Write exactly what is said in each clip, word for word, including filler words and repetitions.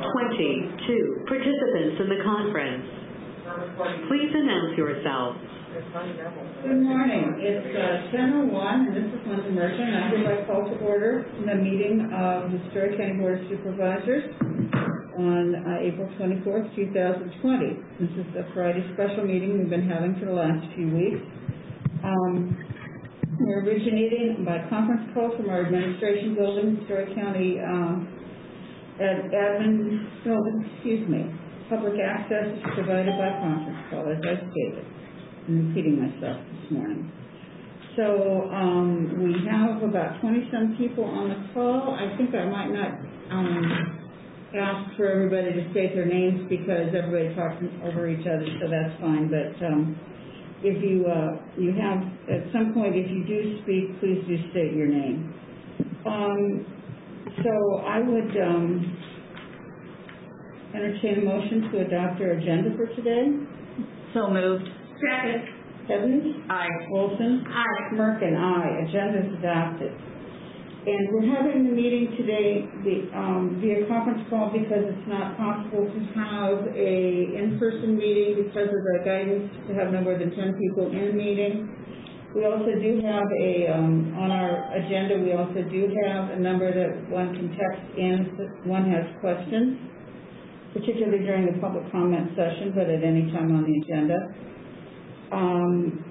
twenty-two participants in the conference. Please announce yourself. Good morning. It's uh, ten oh one, and this is Linda Merchant. I hereby call to order the meeting of the Story County Board of Supervisors on uh, April twenty-fourth, two thousand twenty. This is the Friday special meeting we've been having for the last few weeks. Um, we're originating by conference call from our administration building, Story County um, ad, admin building, excuse me. Public access is provided by conference call, as I stated. I'm repeating myself this morning. So um, we have about twenty-some people on the call. I think I might not um, ask for everybody to state their names because everybody talks over each other, so that's fine. But um, if you uh, you have, at some point, if you do speak, please do state your name. Um, so I would um, entertain a motion to adopt our agenda for today. So moved. Second. Evans? Aye. Wilson? Aye. Merkin? Aye. Agenda is adopted. And we're having the meeting today the, um, via conference call because it's not possible to have a in-person meeting because of the guidance to have no more than ten people in a meeting. We also do have a, um, on our agenda, we also do have a number that one can text in if one has questions, particularly during the public comment session, but at any time on the agenda. Um,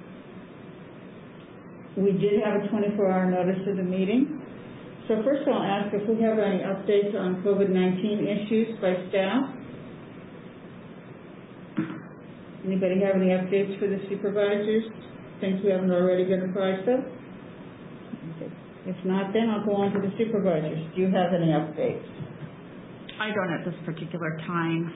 we did have a twenty-four hour notice of the meeting. So first I'll ask if we have any updates on COVID nineteen issues by staff. Anybody have any updates for the supervisors? Things we haven't already been apprised of? Okay. If not, then I'll go on to the supervisors. Do you have any updates? I don't at this particular time.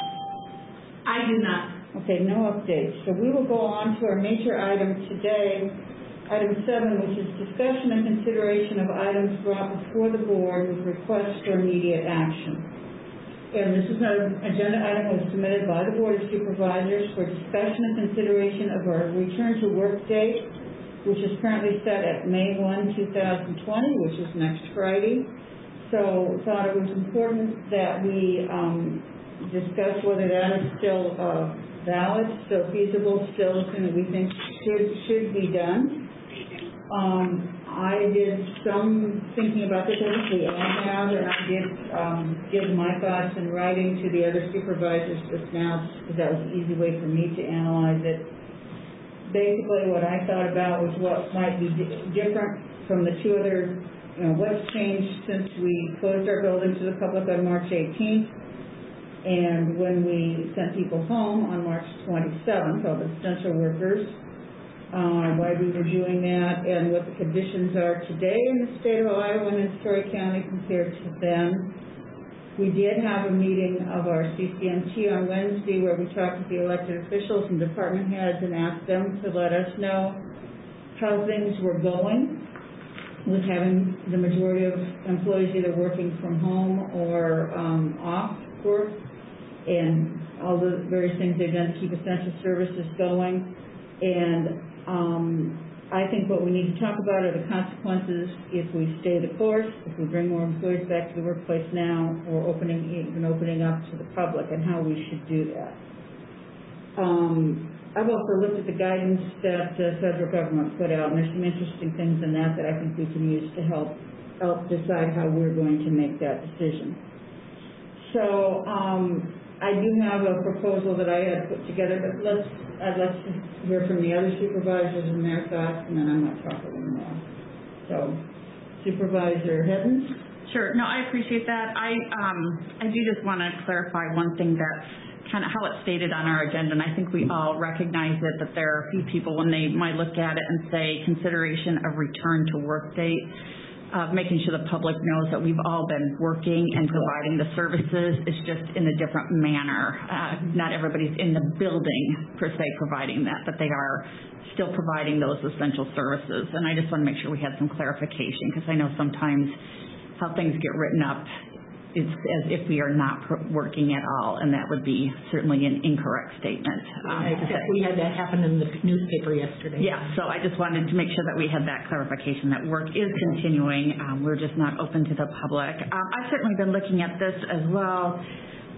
I do not. Okay, no updates. So we will go on to our major item today, item seven, which is discussion and consideration of items brought before the board with requests for immediate action. And this is an agenda item that was submitted by the Board of Supervisors for discussion and consideration of our return to work date, which is currently set at May first, two thousand twenty, which is next Friday. So thought it was important that we um, discuss whether that is still uh, valid, still feasible, still something that we think should should be done. Um, I did some thinking about this, as we all have, and I did um, give my thoughts in writing to the other supervisors just now, because that was an easy way for me to analyze it. Basically, what I thought about was what might be di different from the two other, you know, what's changed since we closed our building to the public on March eighteenth. And when we sent people home on March twenty-seventh, all the essential workers, uh, why we were doing that, and what the conditions are today in the state of Ohio and in Story County compared to then. We did have a meeting of our C C M T on Wednesday where we talked with the elected officials and department heads and asked them to let us know how things were going with having the majority of employees either working from home or um, off work, and all the various things they've done to keep essential services going. And um, I think what we need to talk about are the consequences if we stay the course, if we bring more employees back to the workplace now, or opening even opening up to the public, and how we should do that. Um, I've also looked at the guidance that the federal government put out, and there's some interesting things in that that I think we can use to help help decide how we're going to make that decision. So um, I do have a proposal that I had put together, but let's I'd like to hear from the other supervisors and their thoughts, and then I might talk a little more. So, Supervisor Hedden? Sure. No, I appreciate that. I um, I do just want to clarify one thing that's kind of how it's stated on our agenda, and I think we all recognize it, that there are a few people when they might look at it and say consideration of return to work date. Uh, making sure the public knows that we've all been working and providing the services. It's just in a different manner. Uh, not everybody's in the building, per se, providing that, but they are still providing those essential services. And I just want to make sure we had some clarification, because I know sometimes how things get written up it's as if we are not working at all, and that would be certainly an incorrect statement. Um, we had that happen in the newspaper yesterday. Yeah, so I just wanted to make sure that we had that clarification that work is continuing. Um, we're just not open to the public. Um, I've certainly been looking at this as well. Um,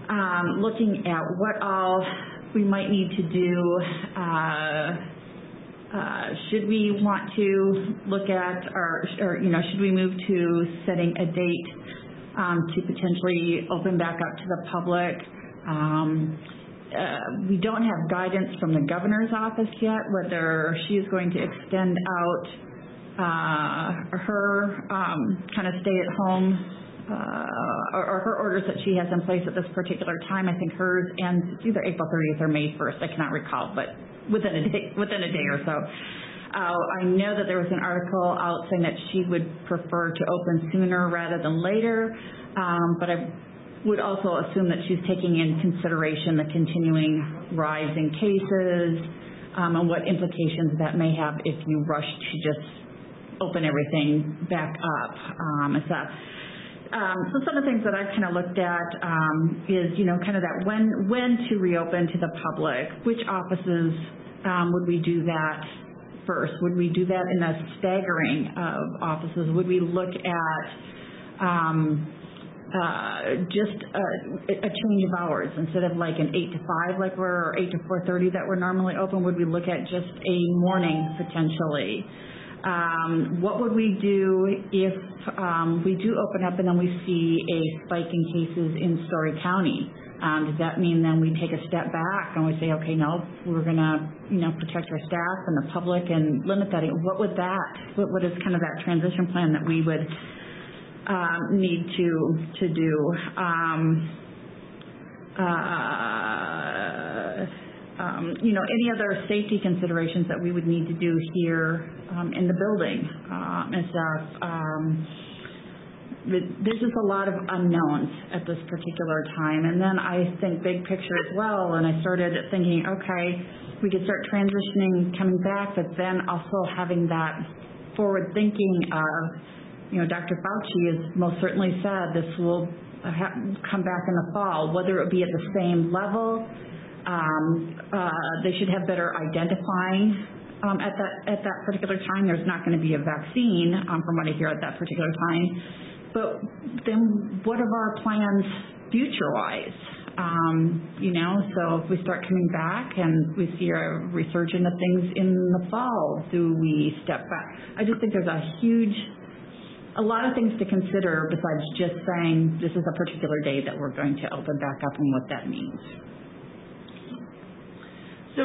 um, looking at what all we might need to do. Uh, uh, should we want to look at, or, or you know, should we move to setting a date um, to potentially open back up to the public? Um, uh, we don't have guidance from the governor's office yet whether she is going to extend out uh, her um, kind of stay-at-home Uh, or, or her orders that she has in place at this particular time. I think hers ends either April thirtieth or May first. I cannot recall, but within a day, within a day or so. Uh, I know that there was an article out saying that she would prefer to open sooner rather than later, um, but I would also assume that she's taking in consideration the continuing rise in cases um, and what implications that may have if you rush to just open everything back up. Um, it's that. Um, so some of the things that I've kind of looked at um, is, you know, kind of that when when to reopen to the public, which offices um, would we do that first? Would we do that in a staggering of offices? Would we look at um, uh, just a, a change of hours instead of like an eight to five like we're, or eight to four thirty that we're normally open? Would we look at just a morning potentially? Um, what would we do if um, we do open up and then we see a spike in cases in Story County? Um, does that mean then we take a step back and we say, okay, no, we're going to, you know, protect our staff and the public and limit that? What would that, what, what is kind of that transition plan that we would um, need to to do? Um, uh, Um, you know, any other safety considerations that we would need to do here um, in the building um, and stuff. Um, there's just a lot of unknowns at this particular time. And then I think big picture as well, and I started thinking, okay, we could start transitioning, coming back, but then also having that forward thinking of, you know, Doctor Fauci has most certainly said this will ha- come back in the fall, whether it be at the same level. Um, uh, they should have better identifying um, at that at that particular time. There's not going to be a vaccine, um, from what I hear, at that particular time. But then, what are our plans future-wise? Um, you know, so if we start coming back and we see a resurgence of things in the fall, do we step back? I just think there's a huge, a lot of things to consider besides just saying this is a particular day that we're going to open back up and what that means. So,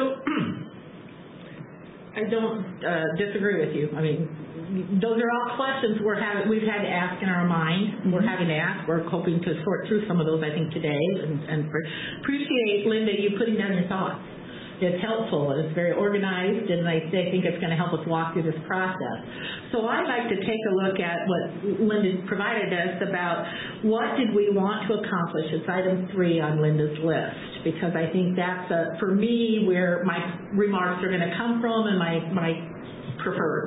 I don't uh, disagree with you. I mean, those are all questions we're having, we've had to ask in our mind. Mm-hmm. We're having to ask. We're hoping to sort through some of those, I think, today. And, and appreciate, Linda, you putting down your thoughts. It's helpful. It's very organized, and I, I think it's going to help us walk through this process. So I'd like to take a look at what Linda provided us about what did we want to accomplish. It's item three on Linda's list, because I think that's, a, for me, where my remarks are going to come from and my, my preferreds.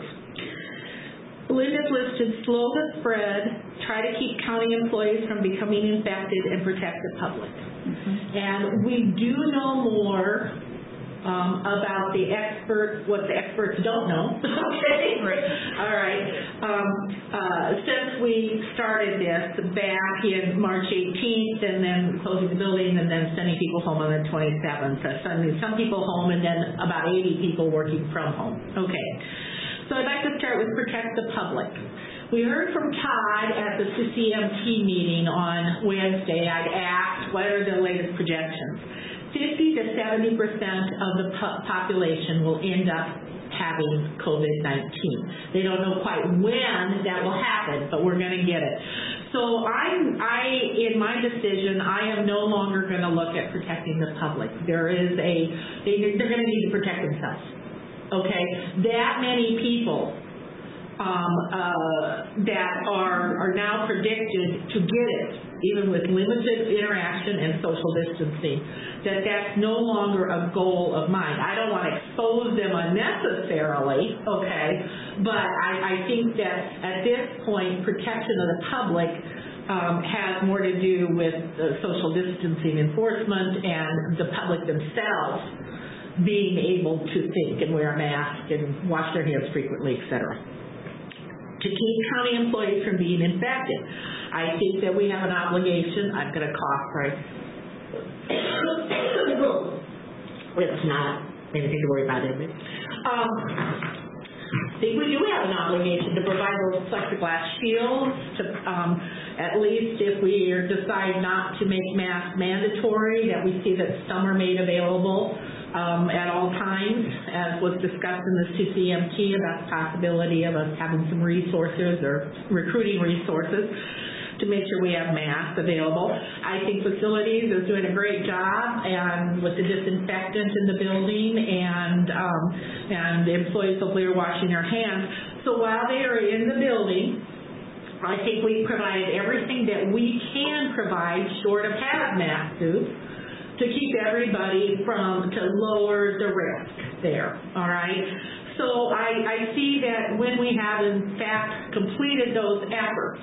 Linda's listed slow the spread, try to keep county employees from becoming infected, and protect the public. Mm-hmm. And we do know more Um, about the experts, what the experts don't know, okay? Right. All right. Um, uh, since we started this back in March eighteenth and then closing the building and then sending people home on the twenty-seventh, uh, sending some people home and then about eighty people working from home. Okay. So I'd like to start with protect the public. We heard from Todd at the C C M T meeting on Wednesday. I'd asked what are the latest projections. fifty to seventy percent of the po- population will end up having COVID nineteen. They don't know quite when that will happen, but we're going to get it. So I'm, I, in my decision, I am no longer going to look at protecting the public. There is a, they, they're going to need to protect themselves. Okay? That many people Um, uh, that are, are now predicted to get it, even with limited interaction and social distancing, that that's no longer a goal of mine. I don't want to expose them unnecessarily, okay, but I, I think that at this point, protection of the public um, has more to do with uh, social distancing enforcement and the public themselves being able to think and wear a mask and wash their hands frequently, et cetera. To keep county employees from being infected. I think that we have an obligation, I'm going to cough, sorry. it's not anything to worry about, is it? Um, I think we do have an obligation to provide those plexiglass shields, to, um, at least if we decide not to make masks mandatory, that we see that some are made available um, at all times, as was discussed in the C C M T about the possibility of us having some resources or recruiting resources to make sure we have masks available. I think facilities is doing a great job and with the disinfectant in the building, and um, and the employees hopefully are washing their hands. So while they are in the building, I think we provided everything that we can provide short of hazmat suits to keep everybody from, to lower the risk there, all right? So I, I see that when we have in fact completed those efforts,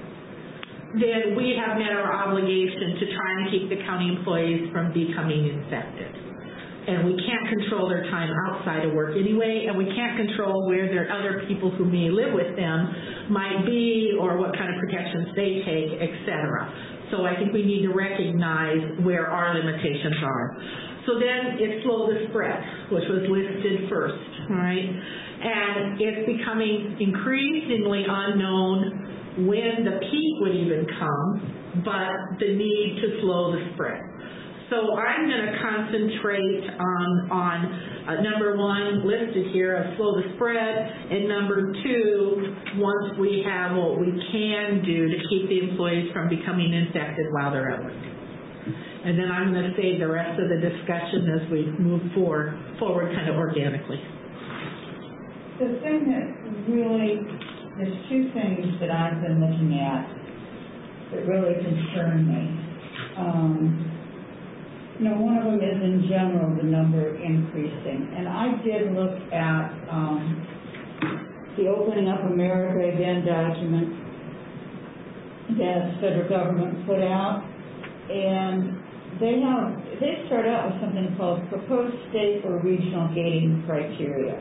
then we have met our obligation to try and keep the county employees from becoming infected. And we can't control their time outside of work anyway, and we can't control where their other people who may live with them might be or what kind of protections they take, et cetera. So I think we need to recognize where our limitations are. So then it's slow the spread, which was listed first, right? And it's becoming increasingly unknown when the peak would even come, but the need to slow the spread. So I'm going to concentrate on, on uh, number one listed here of slow the spread, and number two, once we have what we can do to keep the employees from becoming infected while they're at work. And then I'm going to save the rest of the discussion as we move forward, forward kind of organically. The thing that really, there's two things that I've been looking at that really concern me. Um, You know, one of them is in general the number increasing. And I did look at um, the Opening Up America Again document that the federal government put out. And they have, they start out with something called proposed state or regional gating criteria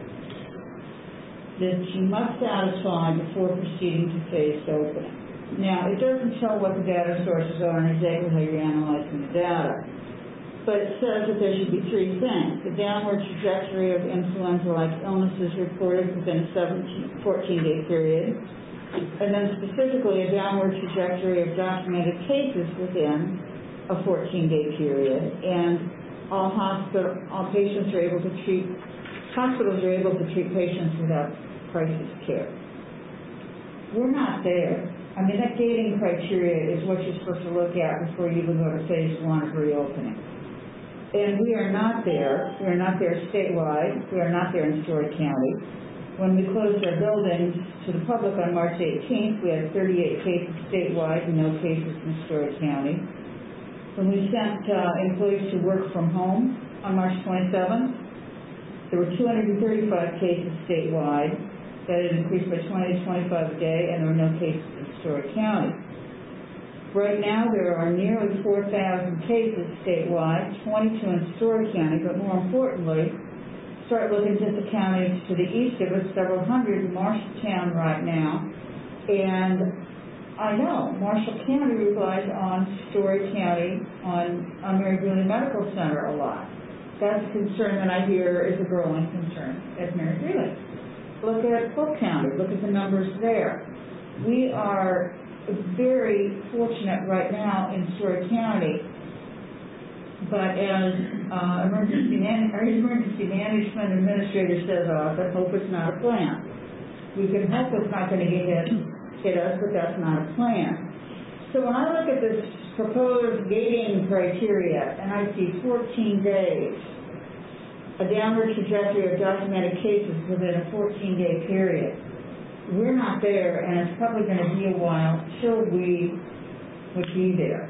that you must satisfy before proceeding to phased opening. Now, it doesn't tell what the data sources are and exactly how you're analyzing the data. But it says that there should be three things: the downward trajectory of influenza-like illnesses reported within a fourteen-day period, and then specifically a downward trajectory of documented cases within a fourteen-day period, and all hospital, all patients are able to treat, hospitals are able to treat patients without crisis care. We're not there. I mean, that gating criteria is what you're supposed to look at before you even go to phase one of reopening. And we are not there. We are not there statewide. We are not there in Story County. When we closed our buildings to the public on March eighteenth, we had thirty-eight cases statewide and no cases in Story County. When we sent uh, employees to work from home on March twenty-seventh, there were two hundred thirty-five cases statewide. That had increased by twenty to twenty-five a day, and there were no cases in Story County. Right now, there are nearly four thousand cases statewide, twenty-two in Story County, but more importantly, start looking at the counties to the east of us, several hundred in Marshalltown right now. And I know Marshall County relies on Story County, on, on Mary Greeley Medical Center a lot. That's a concern that I hear is a growing concern at Mary Greeley. Look at Polk County, look at the numbers there. We are very fortunate right now in Story County, but as uh, emergency, man our emergency management administrator says often, hope it's not a plan. We can hope it's not going to get hit, hit us, but that's not a plan. So when I look at this proposed gating criteria and I see fourteen days, a downward trajectory of documented cases within a fourteen-day period, we're not there, and it's probably going to be a while till we would be there.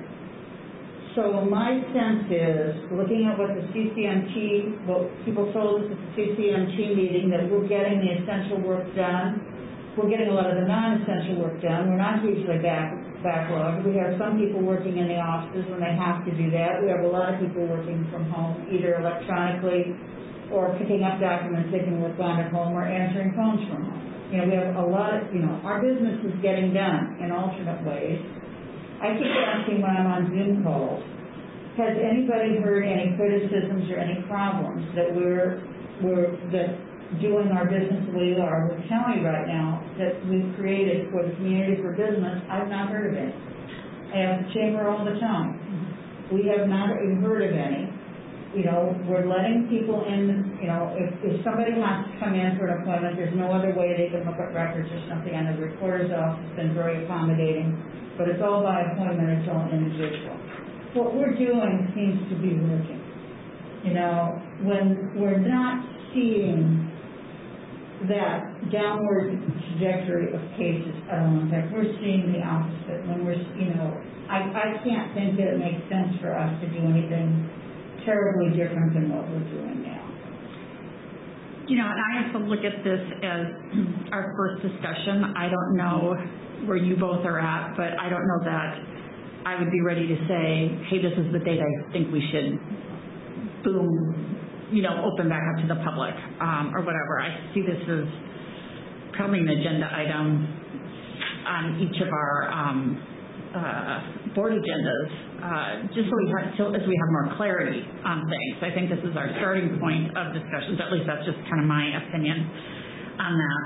So my sense is, looking at what the C C M T, what people told us at the C C M T meeting, that we're getting the essential work done. We're getting a lot of the non-essential work done. We're not hugely back, backlogged. We have some people working in the offices when they have to do that. We have a lot of people working from home, either electronically or picking up documents they can work on at home or answering phones from home. You know, we have a lot of, you know, our business is getting done in alternate ways. I keep asking when I'm on Zoom calls, has anybody heard any criticisms or any problems that we're, we're, that doing our business the way we are? We're telling you right now that we've created for the community for business. I've not heard of any. I have the chamber all the time. We have not even heard of any. You know, we're letting people in, you know, if, if somebody has to come in for an appointment, there's no other way they can look at records or something, and the recorder's office has been very accommodating, but it's all by appointment, it's all individual. What we're doing seems to be working. You know, when we're not seeing that downward trajectory of cases at all, in fact, we're seeing the opposite. When we're, you know, I, I can't think that it makes sense for us to do anything terribly different than what we're doing now. You know, and I have to look at this as our first discussion. I don't know where you both are at, but I don't know that I would be ready to say, hey, this is the date I think we should, boom, you know, open back up to the public, um, or whatever. I see this as probably an agenda item on each of our um, uh, board agendas, uh, just so we have, so as we have more clarity on things. I think this is our starting point of discussions. At least that's just kind of my opinion on that.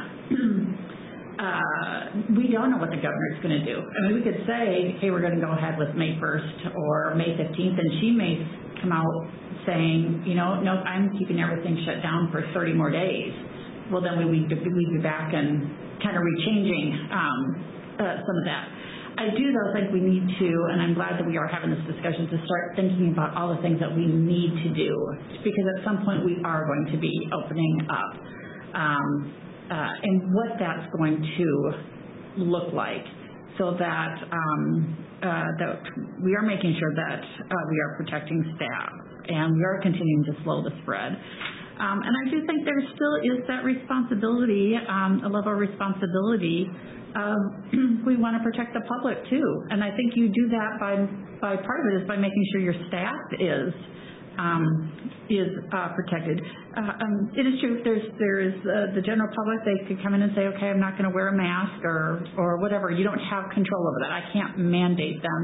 Uh, we don't know what the governor's going to do. I mean, we could say, hey, we're going to go ahead with May first or May fifteenth, and she may come out saying, you know, no, I'm keeping everything shut down for thirty more days. Well, then we, we'd, we'd be back and kind of rechanging um, uh, some of that. I do, though, think we need to, and I'm glad that we are having this discussion, to start thinking about all the things that we need to do, because at some point we are going to be opening up. Um, Uh, and what that's going to look like, so that um, uh, that we are making sure that uh, we are protecting staff and we are continuing to slow the spread. Um, and I do think there still is that responsibility, um, a level of responsibility. Um, we want to protect the public too, and I think you do that by by part of it is by making sure your staff is. Um, is uh, protected. Uh, um, it is true. There's there's uh, the general public. They could come in and say, okay, I'm not going to wear a mask or or whatever. You don't have control over that. I can't mandate them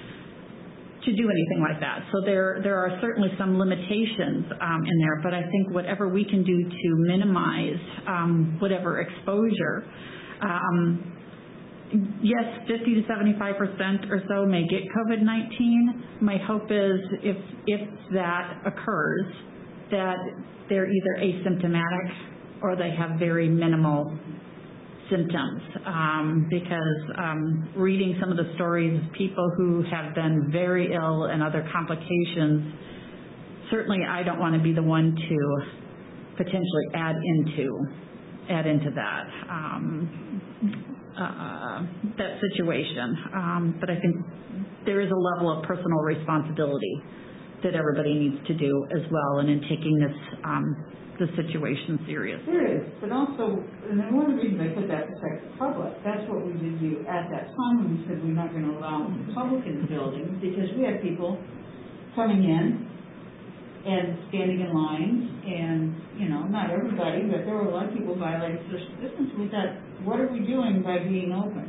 to do anything like that. So there there are certainly some limitations um, in there. But I think whatever we can do to minimize um, whatever exposure. Um, Yes, fifty to seventy-five percent or so may get COVID nineteen. My hope is if if that occurs, that they're either asymptomatic or they have very minimal symptoms. Um, because um, reading some of the stories of people who have been very ill and other complications, certainly I don't want to be the one to potentially add into add into that. Um, Uh, that situation. Um, but I think there is a level of personal responsibility that everybody needs to do as well, and in taking this um, the situation seriously. There is, but also, and one of the reasons I put that protect the public, that's what we did do at that time when we said we're not going to allow the public in the building, because we had people coming in and standing in lines, and, you know, not everybody, but there were a lot of people violating social distance. We thought, what are we doing by being open?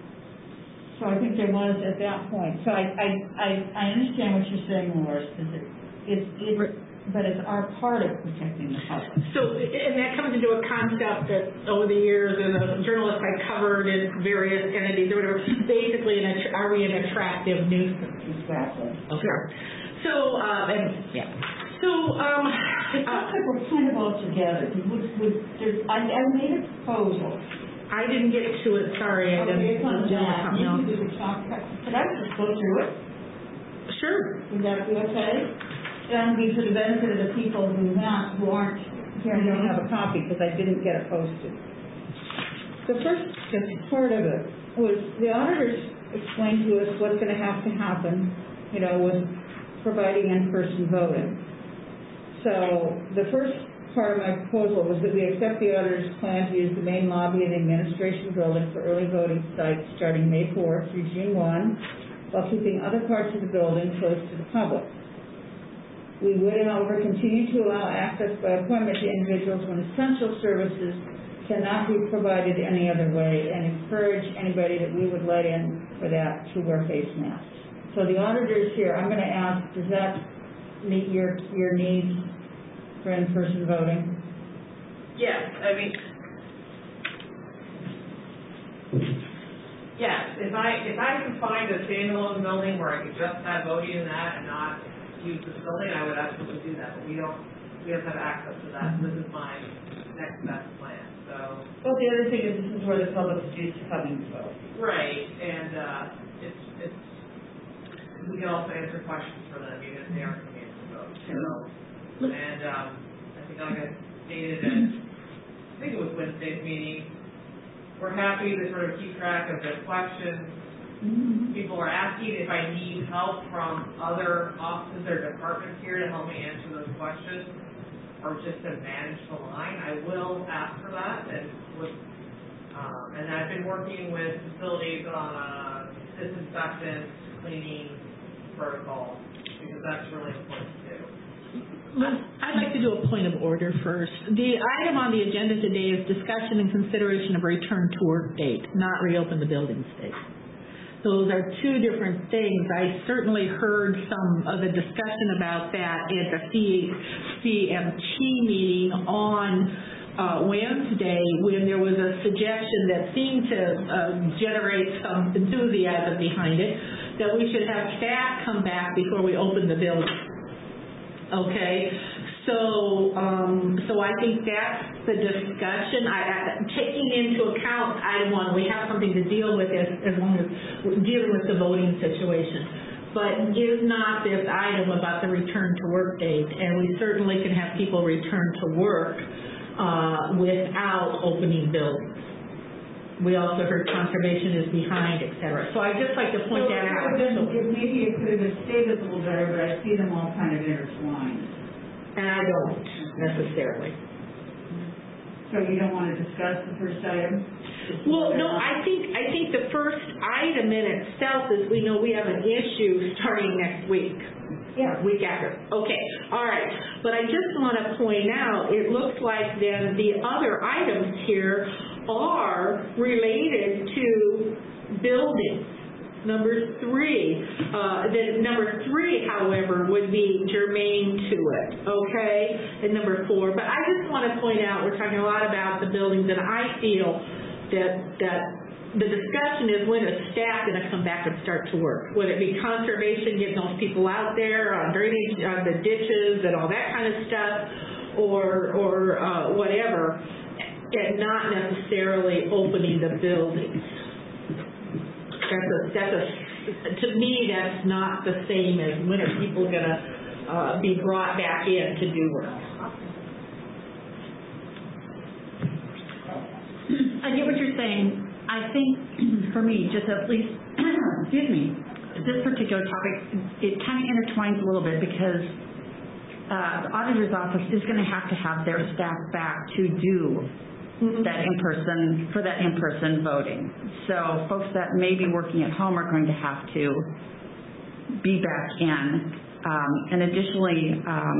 So I think there was at that point. So I I, I, I understand what you're saying, Loris, because it, it's, it, but it's our part of protecting the public. So, and that comes into a concept that over the years, and the journalists I covered in various entities or whatever, basically, an, are we an attractive nuisance? Exactly. Okay. So, uh, and, yeah. So, um, it sounds like we're kind of all together. Would, would, I, I made a proposal. I didn't get to it. Sorry, I okay, didn't. It's on deal with that. something else. Maybe we could talk. Could I just go through it? Sure. Would that be okay? And be for the benefit of the people who not who aren't here and don't have a copy, because I didn't get it posted. The first part of it was the auditors explained to us what's going to have to happen, you know, with providing in-person voting. So the first part of my proposal was that we accept the auditor's plan to use the main lobby of the administration building for early voting sites starting May fourth through June first, while keeping other parts of the building closed to the public. We would, however, continue to allow access by appointment to individuals when essential services cannot be provided any other way, and encourage anybody that we would let in for that to wear face masks. So the auditor's here. I'm going to ask, does that meet your, your needs for in-person voting? Yes, I mean, yes, if I, if I could find a standalone building where I could just have voting in that and not use this building, I would absolutely do that, but we don't, we don't have access to that. This is my next best plan, so. Well, the other thing is this is where the public is used to coming to vote. Right, and, uh, it's, it's, we can also answer questions for them, even if they aren't coming in to vote, so. And, um, I think like I stated at, I think it was Wednesday's meeting, we're happy to sort of keep track of the questions. Mm-hmm. People are asking if I need help from other offices or departments here to help me answer those questions, or just to manage the line. I will ask for that, and with, um, and I've been working with facilities on uh, disinfectant, cleaning protocol, because that's really important too. I'd like to do a point of order first. The item on the agenda today is discussion and consideration of return to work date, not reopen the buildings date. Those are two different things. I certainly heard some of the discussion about that at the C M T meeting on uh, Wednesday, when there was a suggestion that seemed to uh, generate some enthusiasm behind it, that we should have staff come back before we open the building. Okay, so um, so I think that's the discussion. I, I, taking into account item one, we have something to deal with as, as long as we're dealing with the voting situation. But is not this item about the return to work date? And we certainly can have people return to work uh, without opening buildings. We also heard conservation is behind, et cetera. So I'd just like to point So that out. Been, maybe it could have been stated a little better, but I see them all kind of intertwined. And I don't necessarily. So you don't want to discuss the first item? Well, no, I think I think the first item in itself is we know we have an issue starting next week. Yeah. Week after. Okay. All right. But I just want to point out, it looks like then the other items here are related to buildings. Number three, uh, the number three, however, would be germane to it, okay? And number four, but I just want to point out, we're talking a lot about the buildings, and I feel that that the discussion is when is staff going to come back and start to work? Would it be conservation, getting those people out there on drainage, on the ditches and all that kind of stuff, or or uh, whatever, and not necessarily opening the buildings? That's a, that's a, to me, that's not the same as when are people going to uh, be brought back in to do work. I get what you're saying. I think, for me, just at least, excuse me, this particular topic, it kind of intertwines a little bit because uh, the auditor's office is going to have to have their staff back to do Mm-hmm. that in-person, for that in-person voting. So folks that may be working at home are going to have to be back in. Um, and additionally, um,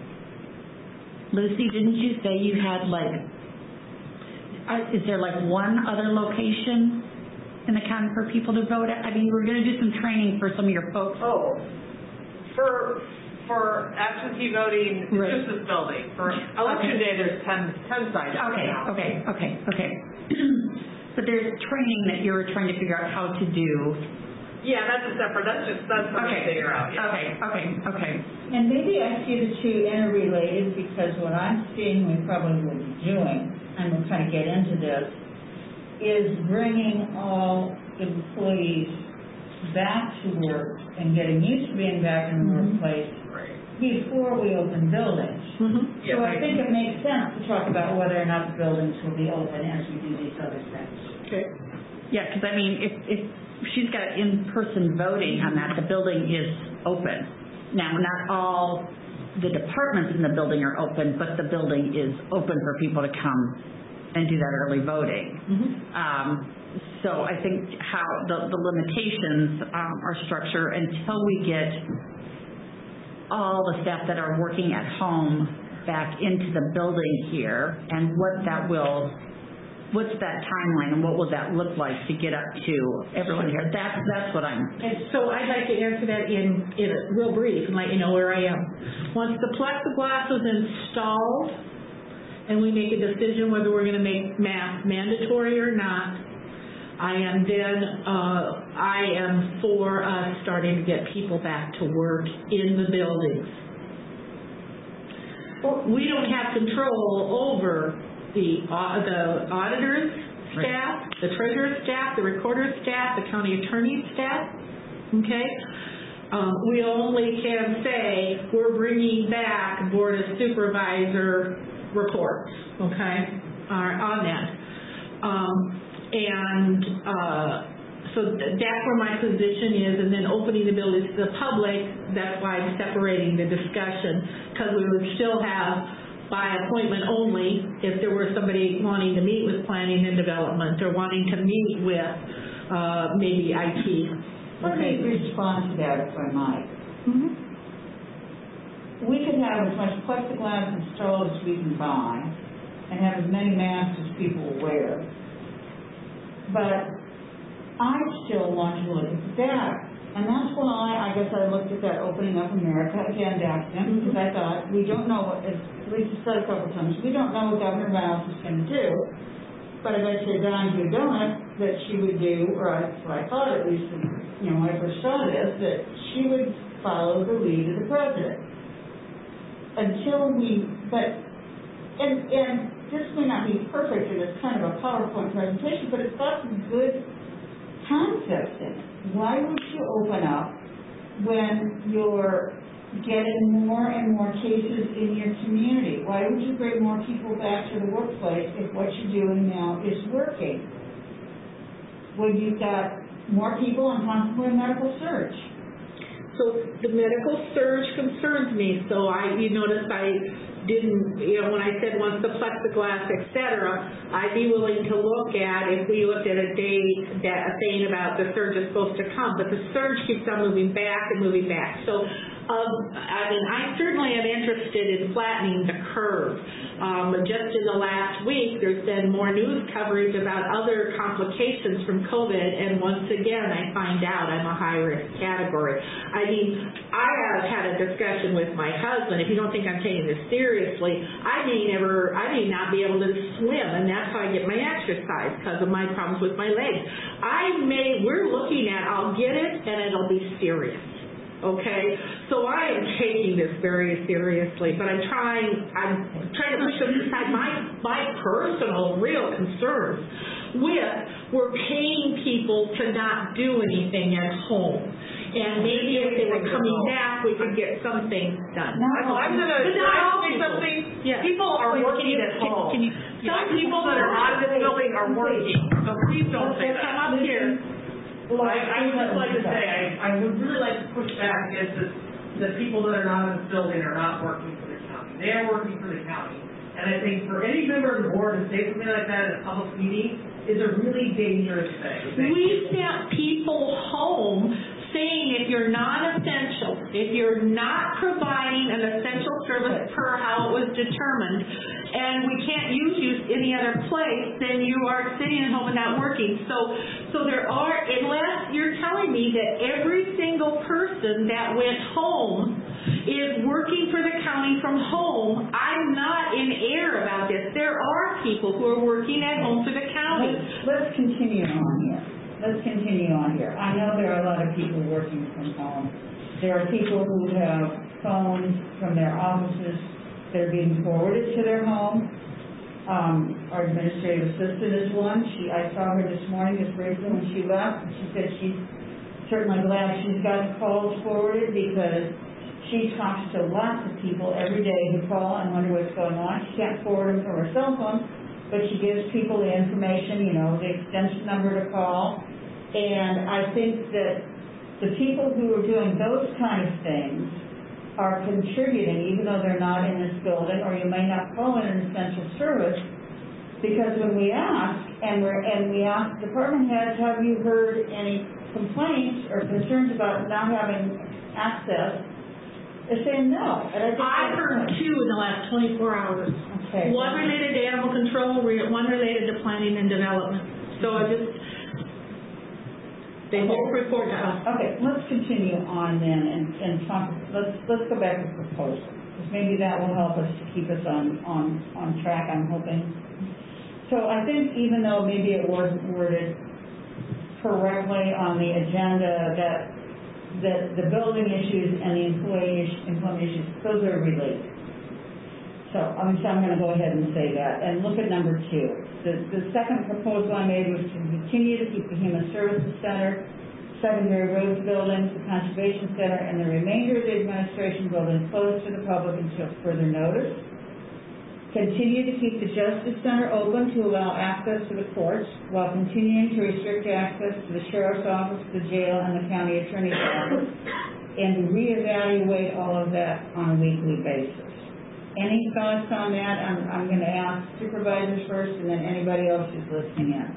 Lucy, didn't you say you had like, uh, is there like one other location in the county for people to vote at? I mean, we're going to do some training for some of your folks. Oh, for... For absentee voting, it's right. just this building. For election okay. day, there's ten, ten sites. Okay, now. okay, okay, okay. But there's training that you're trying to figure out how to do. Yeah, that's a separate, that's just, that's something okay. to figure out. Yeah. Okay, okay, okay. And maybe I see the two interrelated because what I'm seeing we probably will be doing, and we'll kind of get into this, is bringing all employees back to work and getting used to being back in the mm-hmm. workplace before we open buildings. Mm-hmm. So I think it makes sense to talk about whether or not the buildings will be open as we do these other things. Okay. Yeah, because I mean, if, if she's got in-person voting on that, the building is open. Now, not all the departments in the building are open, but the building is open for people to come and do that early voting. Mm-hmm. Um, so I think how the, the limitations um, are structured until we get all the staff that are working at home back into the building here, and what that will what's that timeline and what will that look like to get up to everyone here? That's that's what I'm. And so I'd like to answer that in, in a real brief and let you know where I am. Once the plexiglass is installed and we make a decision whether we're going to make masks mandatory or not, I am then, uh, I am for us starting to get people back to work in the buildings. We don't have control over the, uh, the auditor's staff, the treasurer's staff, the recorder's staff, the county attorney's staff, okay? Um, we only can say we're bringing back Board of Supervisor reports, okay, uh, on that. Um, And uh, so that's where my position is, and then opening the buildings to the public, that's why I'm separating the discussion, because we would still have by appointment only if there were somebody wanting to meet with planning and development or wanting to meet with uh, maybe I T. Let me respond to that if I might. Mm-hmm. We can have as much plexiglass installed as we can buy and have as many masks as people wear. But I still want to look at the data. And that's why I guess I looked at that Opening Up America again document, because I thought, we don't know what, as Lisa said a couple times, we don't know what Governor Reynolds is going to do. But if I said Don Donut that she would do, or I, what I thought at least, you know, when I first saw this, that she would follow the lead of the president. Until we, but, and, and this may not be perfect and it's kind of a PowerPoint presentation, but it's got some good concepts in it. Why would you open up when you're getting more and more cases in your community? Why would you bring more people back to the workplace if what you're doing now is working? When you've got more people on possibly a medical surge. So the medical surge concerns me. So I, you notice I didn't, you know, when I said once the plexiglass, et cetera, I'd be willing to look at if we looked at a date that saying about the surge is supposed to come, but the surge keeps on moving back and moving back. So, um, I mean, I certainly am interested in flattening the curve. Um, just in the last week, there's been more news coverage about other complications from COVID, and once again, I find out I'm a high-risk category. I mean, I have had a discussion with my husband. If you don't think I'm taking this seriously, I may never, I may not be able to swim, and that's how I get my exercise, because of my problems with my legs. I may, we're looking at, I'll get it, and it'll be serious. Okay, so I am taking this very seriously, but I'm trying, I'm trying to push aside my, my personal real concerns with we're paying people to not do anything at home. And maybe if they were coming back, we could get something done. No, I'm going to say something. Yeah. People are Wait, working can, at home. Can you, Some people that are not in this building are working, so please don't say that. Come up here. I, I would just like to say, I, I would really like to push back against this, the people that are not in this building are not working for the county. They are working for the county. And I think for any member of the board to say something like that in a public meeting is a really dangerous thing. We sent people home saying if you're non-essential, if you're not providing an essential service per how it was determined, and we can't use you any other place, then you are sitting at home and not working. So, so there are, unless you're telling me that every single person that went home is working for the county from home, I'm not in error about this. There are people who are working at home for the county. Let's, let's continue on here. Let's continue on here. I know there are a lot of people working from home. There are people who have phones from their offices that are being forwarded to their home. Um, our administrative assistant is one. She, I saw her this morning, Miz Brigson, when she left. She said she's certainly glad she's got calls forwarded because she talks to lots of people every day who call and wonder what's going on. She can't forward them from her cell phone, but she gives people the information, you know, the extension number to call. And I think that the people who are doing those kind of things are contributing, even though they're not in this building, or you may not call it an essential service, because when we ask, and, we're, and we ask department heads, have you heard any complaints or concerns about not having access They're saying no. And I just I've heard two in the last twenty-four hours. Okay. One related to animal control, re- one related to planning and development. So I just, they both report to us. Okay, let's continue on then and, and talk, let's, let's go back to proposal. Because maybe that will help us to keep us on, on, on track, I'm hoping. So I think even though maybe it wasn't worded correctly on the agenda, that, that the building issues and the employee issue, employment issues, those are related. So I'm, so I'm going to go ahead and say that. And look at number two. The, the second proposal I made was to continue to keep the Human Services Center, secondary roads buildings, the Conservation Center, and the remainder of the administration building closed to the public until further notice. Continue to keep the Justice Center open to allow access to the courts while continuing to restrict access to the Sheriff's Office, the jail, and the County Attorney's Office, and to reevaluate all of that on a weekly basis. Any thoughts on that? I'm, I'm going to ask supervisors first and then anybody else who's listening in.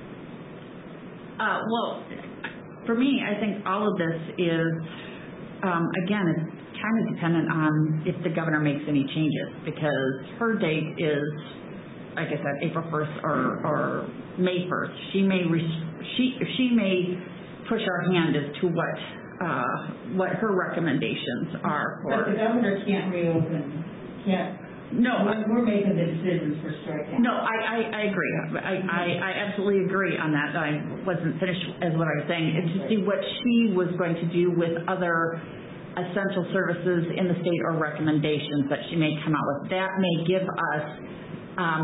Uh, well, for me, I think all of this is, um, again, it's kind of dependent on if the governor makes any changes, because her date is, like I said, April first or, or May first. She may res- she she may push our hand as to what uh, what her recommendations are for. But the governor can't reopen. Can't. No, we're, we're making the decisions for striking. No, I, I, I agree. I, I, I absolutely agree on that. I wasn't finished as what I was saying. It's to see what she was going to do with other essential services in the state or recommendations that she may come out with. That may give us um,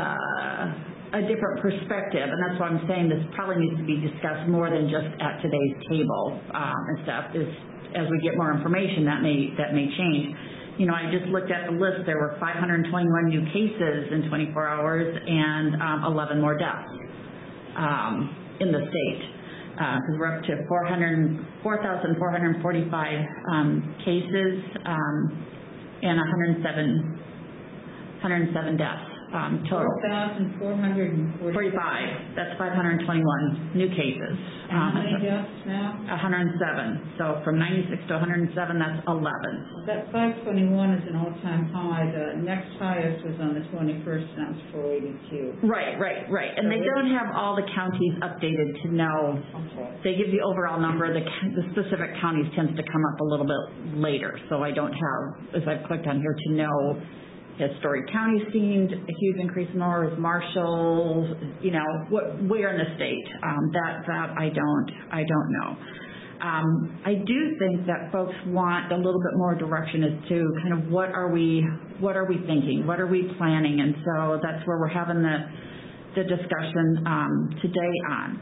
uh, a different perspective, and that's why I'm saying this probably needs to be discussed more than just at today's table um, and stuff. Is as we get more information, that may that may change. You know, I just looked at the list. There were five hundred twenty-one new cases in twenty-four hours and um, eleven more deaths um, in the state. Because uh, we're up to four thousand four hundred forty-five um, cases um, and one hundred seven, one hundred seven deaths um, total. four thousand four hundred forty-five. That's five hundred twenty-one new cases. And how many deaths now? one hundred seven. So from ninety-six to one hundred seven, that's eleven. That five twenty-one is an all-time high. The next highest was on the twenty-first, and that was four eighty-two. Right, right, right. And they don't have all the counties updated to know. Okay. They give the overall number. The, the specific counties tends to come up a little bit later. So I don't have, as I've clicked on here, to know. Has Story County seen a huge increase in more? Is Marshall, you know, what, where in the state? Um, that that I don't I don't know. Um, I do think that folks want a little bit more direction as to kind of what are we what are we thinking? What are we planning? And so that's where we're having the the discussion um, today on.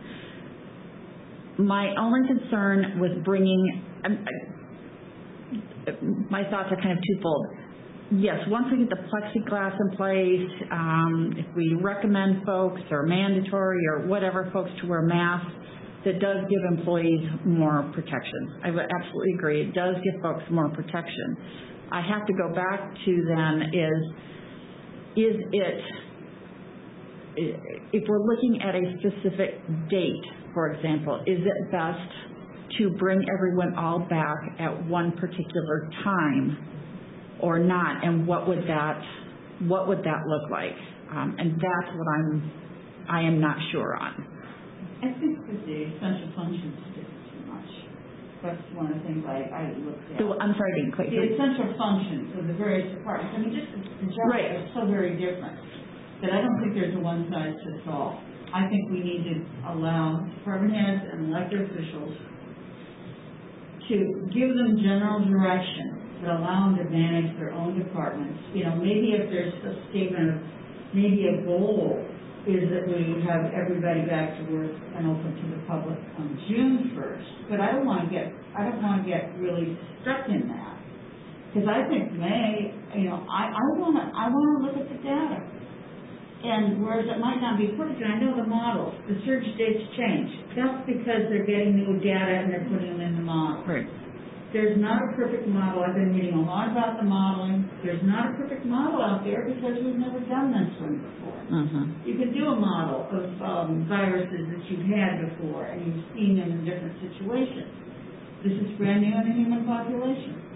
My only concern with bringing um, my thoughts are kind of twofold. Yes, once we get the plexiglass in place, um, if we recommend folks or mandatory or whatever folks to wear masks, that does give employees more protection. I would absolutely agree. It does give folks more protection. I have to go back to then is, is it, if we're looking at a specific date, for example, is it best to bring everyone all back at one particular time or not, and what would that what would that look like? Um, and that's what I'm I am not sure on. I think that the essential functions is too much. That's one of the things I, I looked at. So, I'm sorry, I didn't quite The hear. essential functions of the various departments. I mean, just the, the job Right. is so very different that I don't think there's a one size fits all. I think we need to allow department heads and elected officials to give them general direction, but allow them to manage their own departments. You know, maybe if there's a statement of, maybe a goal is that we have everybody back to work and open to the public on June first. But I don't want to get, I don't want to get really stuck in that. Because I think May, you know, I, I want to, I want to look at the data. And whereas it might not be perfect, and I know the models, the surge dates change. That's because they're getting new data and they're putting them in the model. Right. There's not a perfect model. I've been reading a lot about the modeling. There's not a perfect model out there because we've never done this one before. Uh-huh. You can do a model of um, viruses that you've had before and you've seen them in different situations. This is brand new in the human population.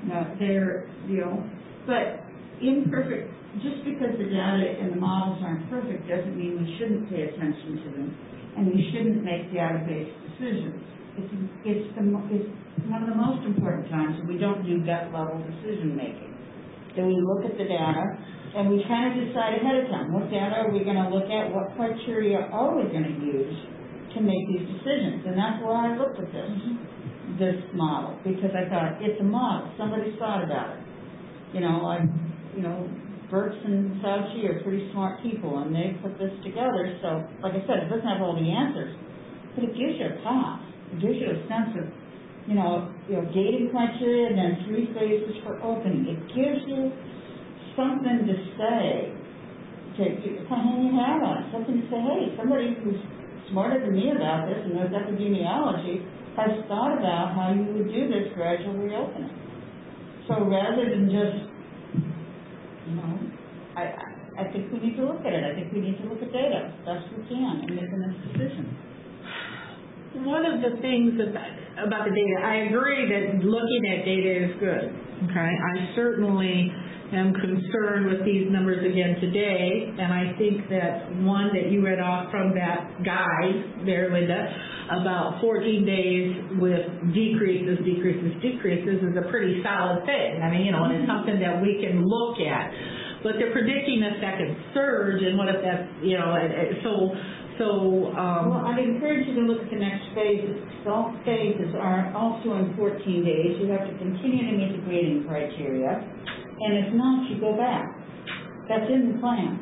No, they're, you know, but imperfect, just because the data and the models aren't perfect doesn't mean we shouldn't pay attention to them, and we shouldn't make data-based decisions. It's, it's, the, it's one of the most important times that we don't do gut-level decision-making. That we look at the data, and we kind of decide ahead of time, what data are we going to look at, what criteria are we going to use to make these decisions, and that's why I looked at this, mm-hmm. this model, because I thought, it's a model, somebody's thought about it. You know, like, you know, Burks and Fauci are pretty smart people, and they put this together, so, like I said, it doesn't have all the answers, but it gives you a path. It gives you a sense of, you know, you know, gating criteria and then three phases for opening. It gives you something to say, to, to kind of hang your hat on, something to say, hey, somebody who's smarter than me about this and knows epidemiology has thought about how you would do this gradual reopening. So rather than just, you know, I, I think we need to look at it. I think we need to look at data as best we can and make a decision. One of the things about, about the data, I agree that looking at data is good, okay? I certainly am concerned with these numbers again today, and I think that one that you read off from that guide there, Linda, about fourteen days with decreases, decreases, decreases is a pretty solid thing. I mean, you know, and it's something that we can look at. But they're predicting a second surge, and what if that's, you know, so... So, um, well, I'd encourage you to look at the next phases. All phases are also in fourteen days. You have to continue to meet the grading criteria, and if not, you go back. That's in the plan.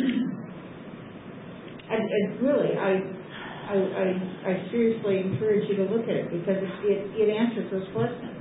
I, I really, I, I, I, I seriously encourage you to look at it because it, it, it answers those questions.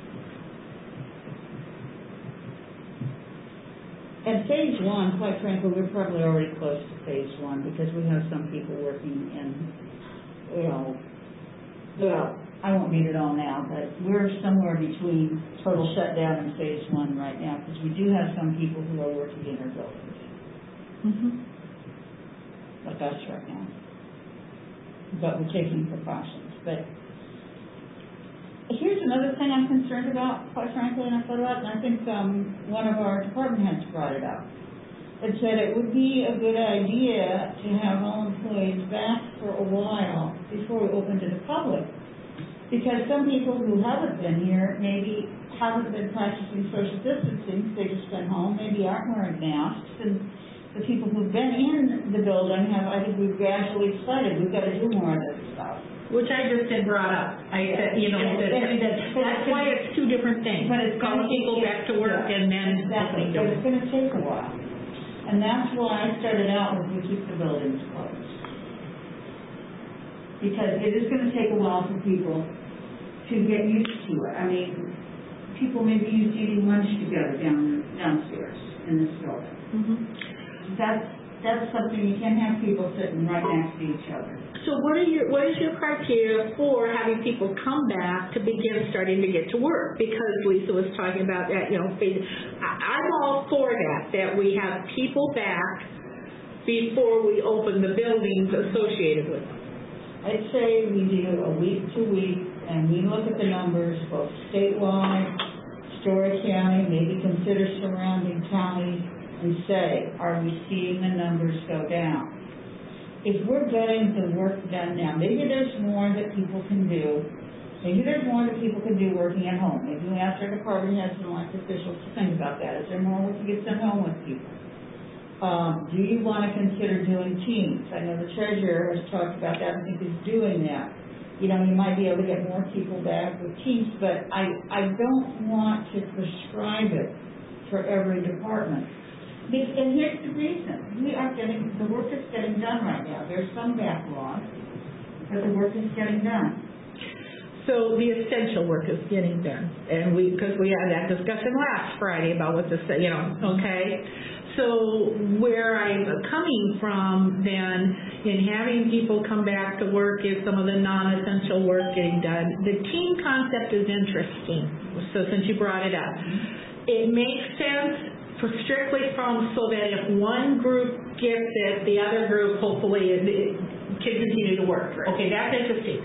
And phase one, quite frankly, we're probably already close to phase one because we have some people working in, you know, well, I won't read it all now, but we're somewhere between total shutdown and phase one right now because we do have some people who are working in our buildings. Mm-hmm. Like us right now. But we're taking precautions. But here's another thing I'm concerned about, quite frankly, and I thought about it, and I think um, one of our department heads brought it up. It said it would be a good idea to have all employees back for a while before we open to the public. Because some people who haven't been here maybe haven't been practicing social distancing, they just been home, maybe aren't wearing masks, and the people who've been in the building have, I think we've gradually decided we've got to do more of this stuff. Which I just had brought up. I said, you know, and, that, and, that, that's why it's two different things. But it's calling people back to work yeah, and then exactly. But it's going to take a while, and that's why I started out with we keep the buildings closed because it is going to take a while for people to get used to it. I mean, people may be used to eating lunch together down downstairs in this building. Mm-hmm. That's that's something you can't have people sitting right next to each other. So what are your what is your criteria for having people come back to begin starting to get to work? Because Lisa was talking about that, you know, I'm all for that, that we have people back before we open the buildings associated with them. I'd say we do a week to week, and we look at the numbers both statewide, Story County, maybe consider surrounding counties, and say, are we seeing the numbers go down? If we're getting the work done now, maybe there's more that people can do. Maybe there's more that people can do working at home. Maybe we ask our department heads and elected officials to think about that. Is there more we can get sent home with people? Um, do you want to consider doing teams? I know the treasurer has talked about that and think is doing that. You know, you might be able to get more people back with teams, but I, I don't want to prescribe it for every department. And here's the reason. We are getting, the work is getting done right now. There's some backlog, but the work is getting done. So the essential work is getting done. And we, because we had that discussion last Friday about what the, you know, okay? So where I'm coming from then in having people come back to work is some of the non-essential work getting done. The team concept is interesting. So since you brought it up, it makes sense for strictly from so that if one group gets it, the other group hopefully it, it can continue to work. Okay, that's interesting.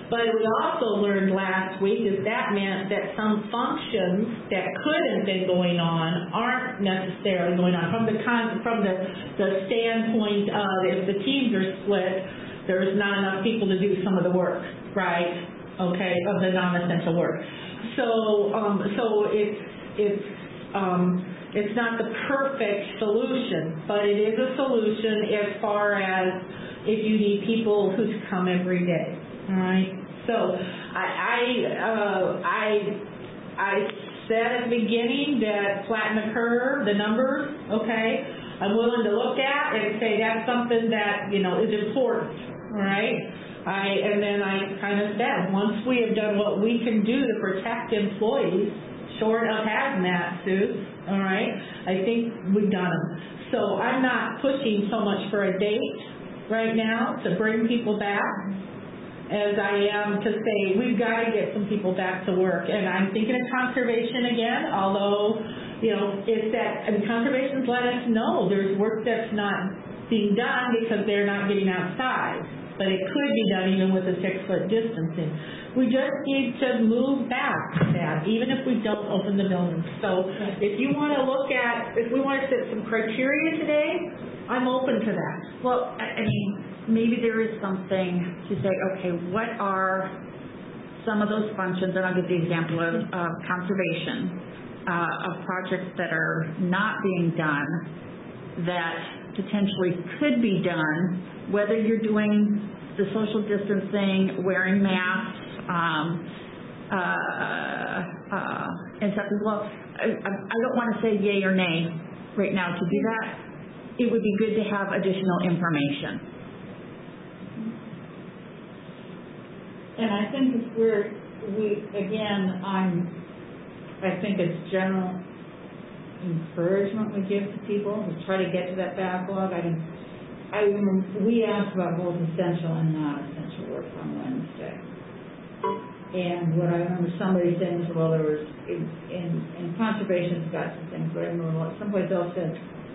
But we also learned last week is that meant that some functions that could have been going on aren't necessarily going on from the con, from the, the standpoint of if the teams are split, there's not enough people to do some of the work, right? Okay, of the non-essential work. So, um, so it's it's um, it's not the perfect solution, but it is a solution as far as if you need people who come every day. All right. So I I, uh, I I said at the beginning that flatten the curve, the numbers. Okay, I'm willing to look at and say that's something that you know is important. All right. I and then I kind of said once we have done what we can do to protect employees, short of hazmat suits. All right. I think we've done them. So I'm not pushing so much for a date right now to bring people back as I am to say we've got to get some people back to work. And I'm thinking of conservation again, although, you know, it's that, and conservation's let us know there's work that's not being done because they're not getting outside. But it could be done even with a six-foot distancing. We just need to move back that, even if we don't open the buildings. So if you want to look at, if we want to set some criteria today, I'm open to that. Well, I I mean, maybe there is something to say, okay, what are some of those functions, and I'll give the example of, of conservation, uh, of projects that are not being done that potentially could be done, whether you're doing the social distancing, wearing masks, um, uh, uh, and stuff as well. I, I don't want to say yay or nay right now to do that. It would be good to have additional information. And I think if we're, we, again, I'm, I think it's general encouragement we give to people to try to get to that backlog. I mean, I remember we asked about both essential and non-essential work on Wednesday. And what I remember somebody saying was, well, there was, in, in, in conservation's got some things, but I remember someplace else said,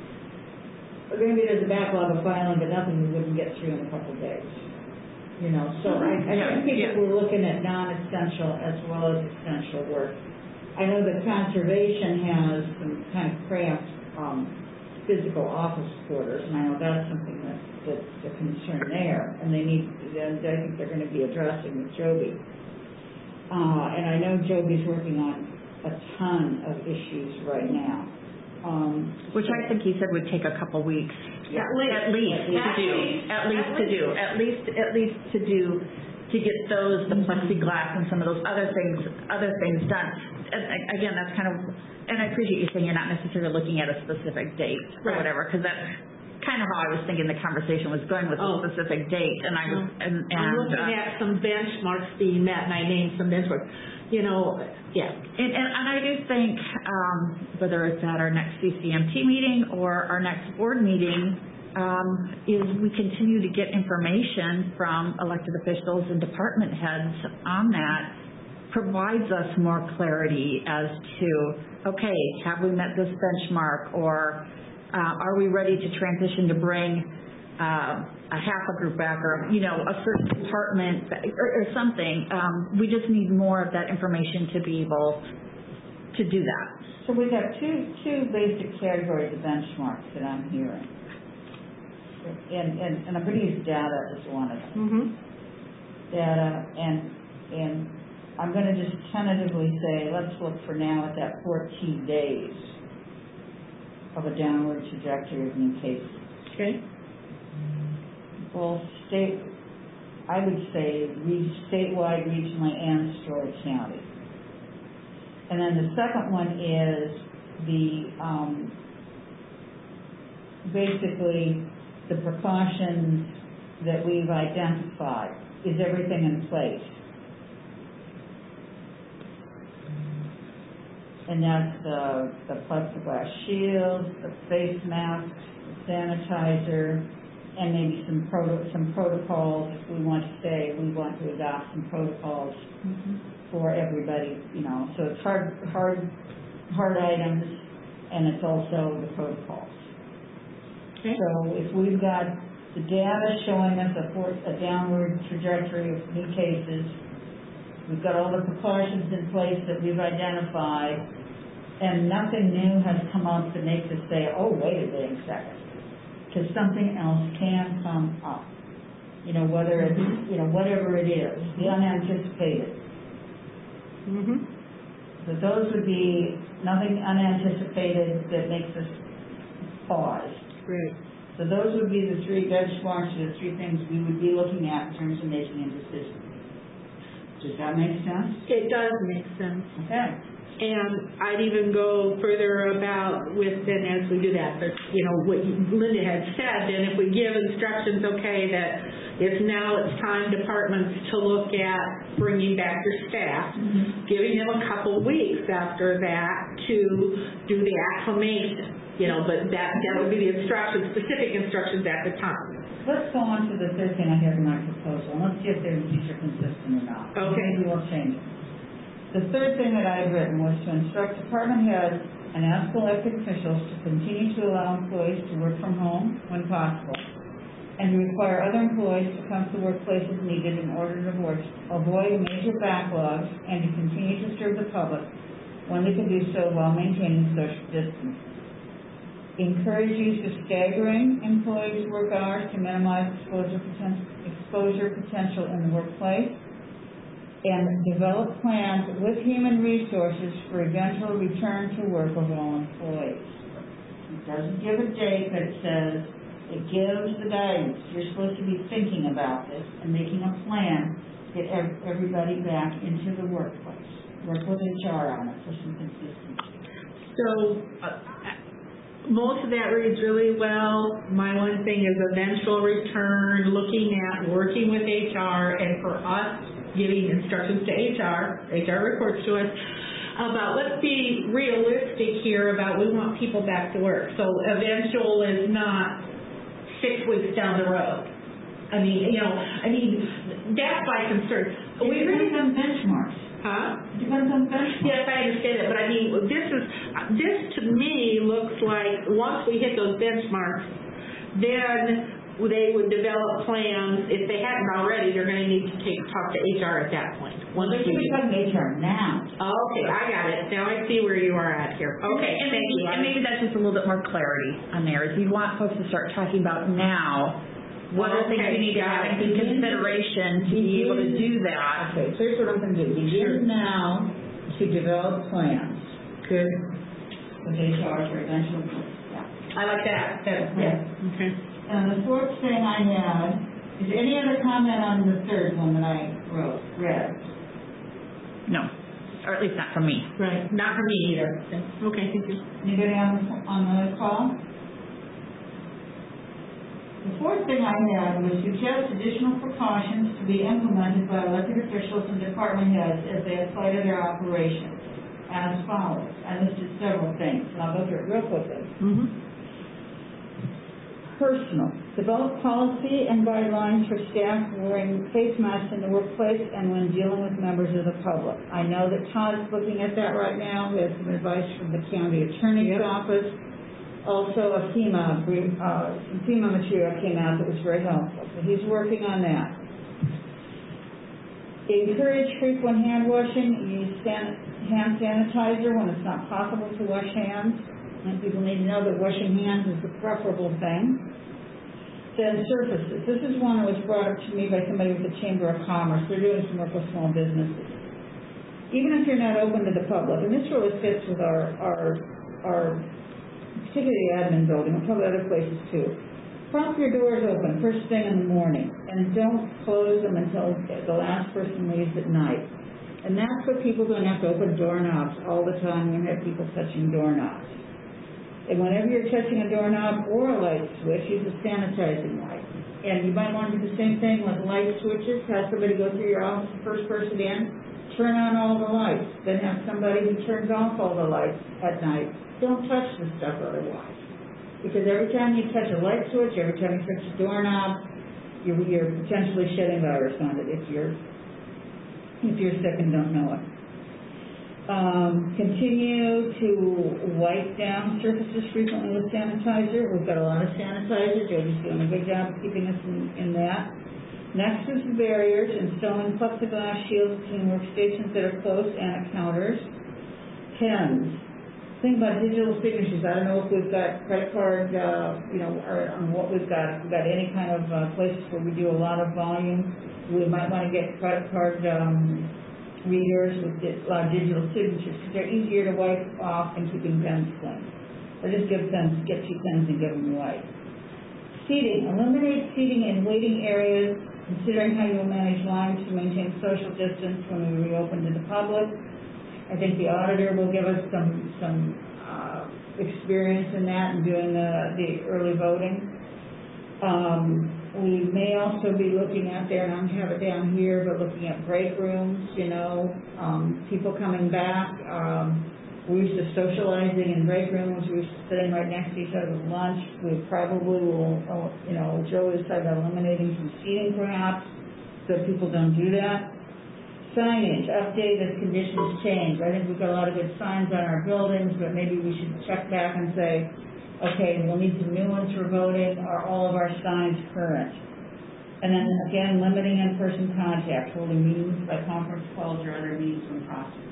maybe there's a backlog of filing, but nothing we wouldn't get through in a couple of days. You know, so I, I yeah, think people yeah. were looking at non-essential as well as essential work. I know that conservation has some kind of cramped um, physical office quarters, and I know that's something that, that's a concern there, and they need, and I think they're going to be addressing with Joby. Uh, and I know Joby's working on a ton of issues right now. Um, Which I think he said would take a couple weeks. Yeah. At least, at least to do. At least to do. At least at least to do to get those, the plexiglass and some of those other things other things done. And again, that's kind of, and I appreciate you saying you're not necessarily looking at a specific date or Right. whatever, because that's kind of how I was thinking the conversation was going with Oh. a specific date, and I was and, and I'm looking uh, at some benchmarks being met, and I named some benchmarks. You know, yeah. And, and, and I do think, um, whether it's at our next C C M T meeting or our next board meeting, um, is we continue to get information from elected officials and department heads on that, provides us more clarity as to, okay, have we met this benchmark, or uh, are we ready to transition to bring Uh, a half a group back, or you know, a certain department, or, or something. Um, we just need more of that information to be able to do that. So we've got two two basic categories of benchmarks that I'm hearing, and and, and I'm going to use data as one of them. Mm-hmm. Data, and and I'm going to just tentatively say, let's look for now at that fourteen days of a downward trajectory of new cases. Okay. Well, state, I would say re- statewide, regionally, and Story County. And then the second one is the, um, basically the precautions that we've identified. Is everything in place? And that's the, the plexiglass shields, the face masks, the sanitizer, and maybe some proto- some protocols. If we want to say we want to adopt some protocols mm-hmm. for everybody, you know. So it's hard, hard, hard items, and it's also the protocols. Okay. So if we've got The data is showing us a, for, a downward trajectory of new cases. We've got all the precautions in place that we've identified, and nothing new has come up that makes us say, oh, wait a dang second, because something else can come up. You know, whether it's, you know, whatever it is, the unanticipated. Mm-hmm. So those would be nothing unanticipated that makes us pause. Great. So those would be the three benchmarks, the three things we would be looking at in terms of making a decision. Does that make sense? It does make sense. Okay. And I'd even go further about with, then as we do that, but, you know, what Linda had said, and if we give instructions, okay, that it's now it's time departments to look at bringing back your staff, mm-hmm. giving them a couple weeks after that to do the acclimation, you know, but that, that would be the instructions, specific instructions at the time. Let's go on to the third thing I have in my proposal, and let's see if they're these are consistent or not. Okay. Maybe we'll change it. The third thing that I had written was to instruct department heads and ask elected officials to continue to allow employees to work from home when possible, and to require other employees to come to the workplace as needed in order to avoid, avoid major backlogs and to continue to serve the public when they can do so while maintaining social distancing. Encourage use of staggering employees' work hours to minimize exposure potential, exposure potential in the workplace, and develop plans with human resources for eventual return to work of all employees. It doesn't give a date, but it says it gives the guidance. You're supposed to be thinking about this and making a plan to get everybody back into the workplace. Work with H R on it for some consistency. So uh, most of that reads really well. My one thing is eventual return, looking at working with H R, and for us giving instructions to H R, H R reports to us, about let's be realistic here about we want people back to work. So eventual is not six weeks down the road. I mean, you know, I mean, that's my concern. It we depends on benchmarks. Huh? It depends on benchmarks. Yes, I understand that, but I mean, this is, this to me looks like once we hit those benchmarks, then they would develop plans. If they hadn't already, they're going to need to take talk to H R at that point. Well, they're talking to H R now. Oh, okay, I got it. Now I see where you are at here. Okay, and thank maybe, you. And maybe that's just a little bit more clarity on there. If you want folks to start talking about now, what are the things you need to have in consideration to be able to do that? Okay, so here's what I'm going to do. Begin now to develop plans. Good. With H R for eventual. Yeah. I like that. That yeah. Okay. And the fourth thing I had, is there any other comment on the third one that I wrote, read? No, or at least not from me. Right, not from me either. Okay, thank you. Anybody on, on the call? The fourth thing I had was suggest additional precautions to be implemented by elected officials and department heads as they apply to their operations, as follows. I listed several things, and I'll go through it real quickly. Mm-hmm. Personal. Develop policy and guidelines for staff wearing face masks in the workplace and when dealing with members of the public. I know that Todd's looking at that right now. We have some advice from the county attorney's yep. office. Also, a FEMA, uh, some FEMA material came out that was very helpful. So he's working on that. Encourage frequent hand washing. Use san- hand sanitizer when it's not possible to wash hands. And people need to know that washing hands is the preferable thing. Then surfaces. This is one that was brought up to me by somebody with the Chamber of Commerce. They're doing some work with small businesses. Even if you're not open to the public, and this really fits with our, our, our particularly admin building, and probably other places too. Prop your doors open first thing in the morning, and don't close them until the last person leaves at night. And that's what people don't have to open doorknobs all the time when you have people touching doorknobs. And whenever you're touching a doorknob or a light switch, use a sanitizing light. And you might want to do the same thing with light switches. Have somebody go through your office, first person in, turn on all the lights. Then have somebody who turns off all the lights at night. Don't touch the stuff otherwise. Because every time you touch a light switch, every time you touch a doorknob, you're, you're potentially shedding virus on it if you're, if you're sick and don't know it. Um, continue to wipe down surfaces frequently with sanitizer. We've got a lot of sanitizer. Jody's doing a good job of keeping us in, in that. Next is the barriers, installing plexiglass shields between workstations that are closed and at counters. Pens. Think about digital signatures. I don't know if we've got credit card, uh, you know, or on what we've got. If we've got any kind of uh, places where we do a lot of volume, we might want to get credit card um, readers with a lot of digital signatures because they're easier to wipe off than keeping pens clean. Or just give pens, get two pens and give them away. Seating. Eliminate seating in waiting areas, considering how you'll manage lines to maintain social distance when we reopen to the public. I think the auditor will give us some some uh, experience in that and doing the, the early voting. Um, we may also be looking at there, and I don't have it down here, but looking at break rooms, you know, um, people coming back. Um, we're used to socializing in break rooms. We're used to sitting right next to each other at lunch. We probably will, you know, Joe has said about eliminating some seating perhaps so people don't do that. Signage, update as conditions change. I think we've got a lot of good signs on our buildings, but maybe we should check back and say, okay, we'll need some new ones for voting. Are all of our signs current? And then again, limiting in-person contact, holding meetings by conference calls or other means when possible.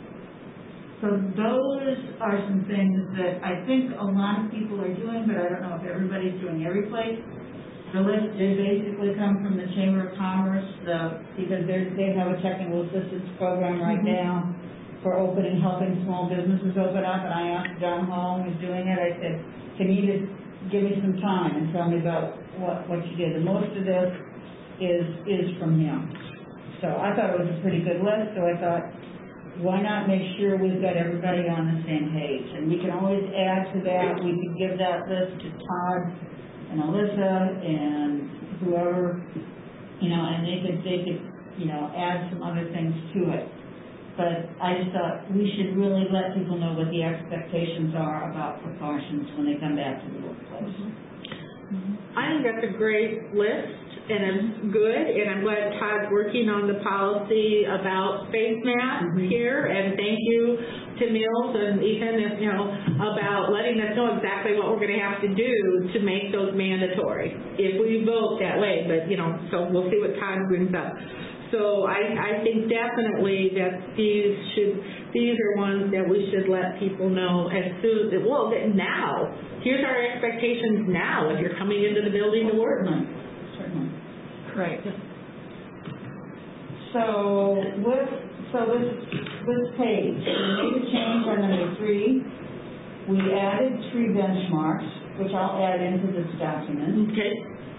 So those are some things that I think a lot of people are doing, but I don't know if everybody's doing every place. The list did basically come from the Chamber of Commerce, the, because they have a technical assistance program right mm-hmm. now for opening, helping small businesses open up. And I asked John Hall, who's doing it, I said, can you just give me some time and tell me about what, what you did? And most of this is, is from him. So I thought it was a pretty good list, so I thought, why not make sure we've got everybody on the same page? And we can always add to that. We could give that list to Todd and Alyssa and whoever, you know, and they could, they could, you know, add some other things to it. But I just thought we should really let people know what the expectations are about precautions when they come back to the workplace. Mm-hmm. I think that's a great list, and it's good, and I'm glad Todd's working on the policy about face masks mm-hmm. here, and thank you to Mills and Ethan, you know, about letting us know exactly what we're going to have to do to make those mandatory if we vote that way, but, you know, so we'll see what Todd brings up. So I, I think definitely that these should, these are ones that we should let people know as soon as, well, now. Here's our expectations now if you're coming into the building to work. Certainly. Right. So with, so this, this page, we made a change on number three. We added three benchmarks, which I'll add into this document. Okay.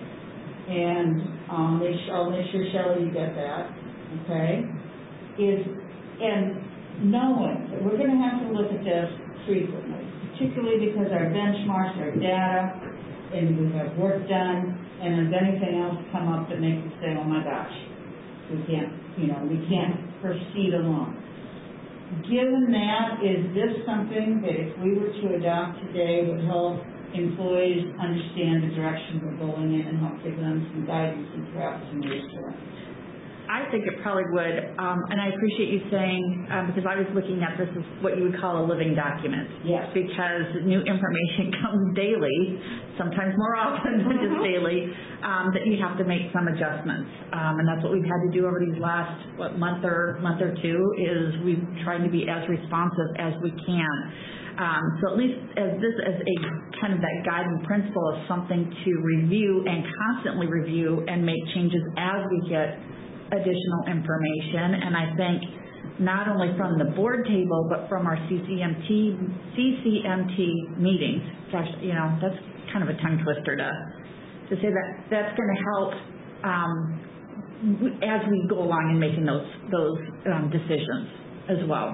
And um, make sure, I'll make sure, Shelley, you get that, okay? Is, and knowing that we're going to have to look at this frequently, particularly because our benchmarks, our data, and we have work done, and if anything else come up that makes us say, oh my gosh, we can't, you know, we can't proceed along. Given that, is this something that if we were to adopt today would help employees understand the direction we're going in and help give them some guidance and perhaps some reassurance? I think it probably would, um, and I appreciate you saying, um, because I was looking at this as what you would call a living document. Yes. Because new information comes daily, sometimes more often than just daily, um, that you have to make some adjustments. Um, and that's what we've had to do over these last, what, month or month or two, is we've tried to be as responsive as we can. Um, so at least as this as a kind of that guiding principle of something to review and constantly review and make changes as we get additional information. And I think not only from the board table, but from our C C M T, C C M T meetings. Gosh, you know, that's kind of a tongue twister to, to say that that's going to help um, as we go along in making those, those um, decisions as well.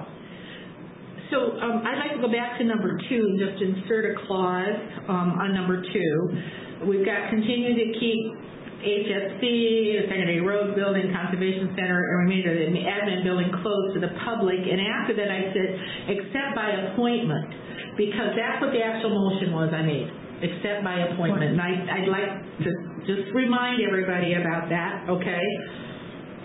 So um, I'd like to go back to number two and just insert a clause um, on number two. We've got continue to keep H S C, the secondary road building, conservation center, and remainder of the admin building closed to the public. And after that I said, except by appointment, because that's what the actual motion was I made, except by appointment. And I, I'd like to just remind everybody about that, okay?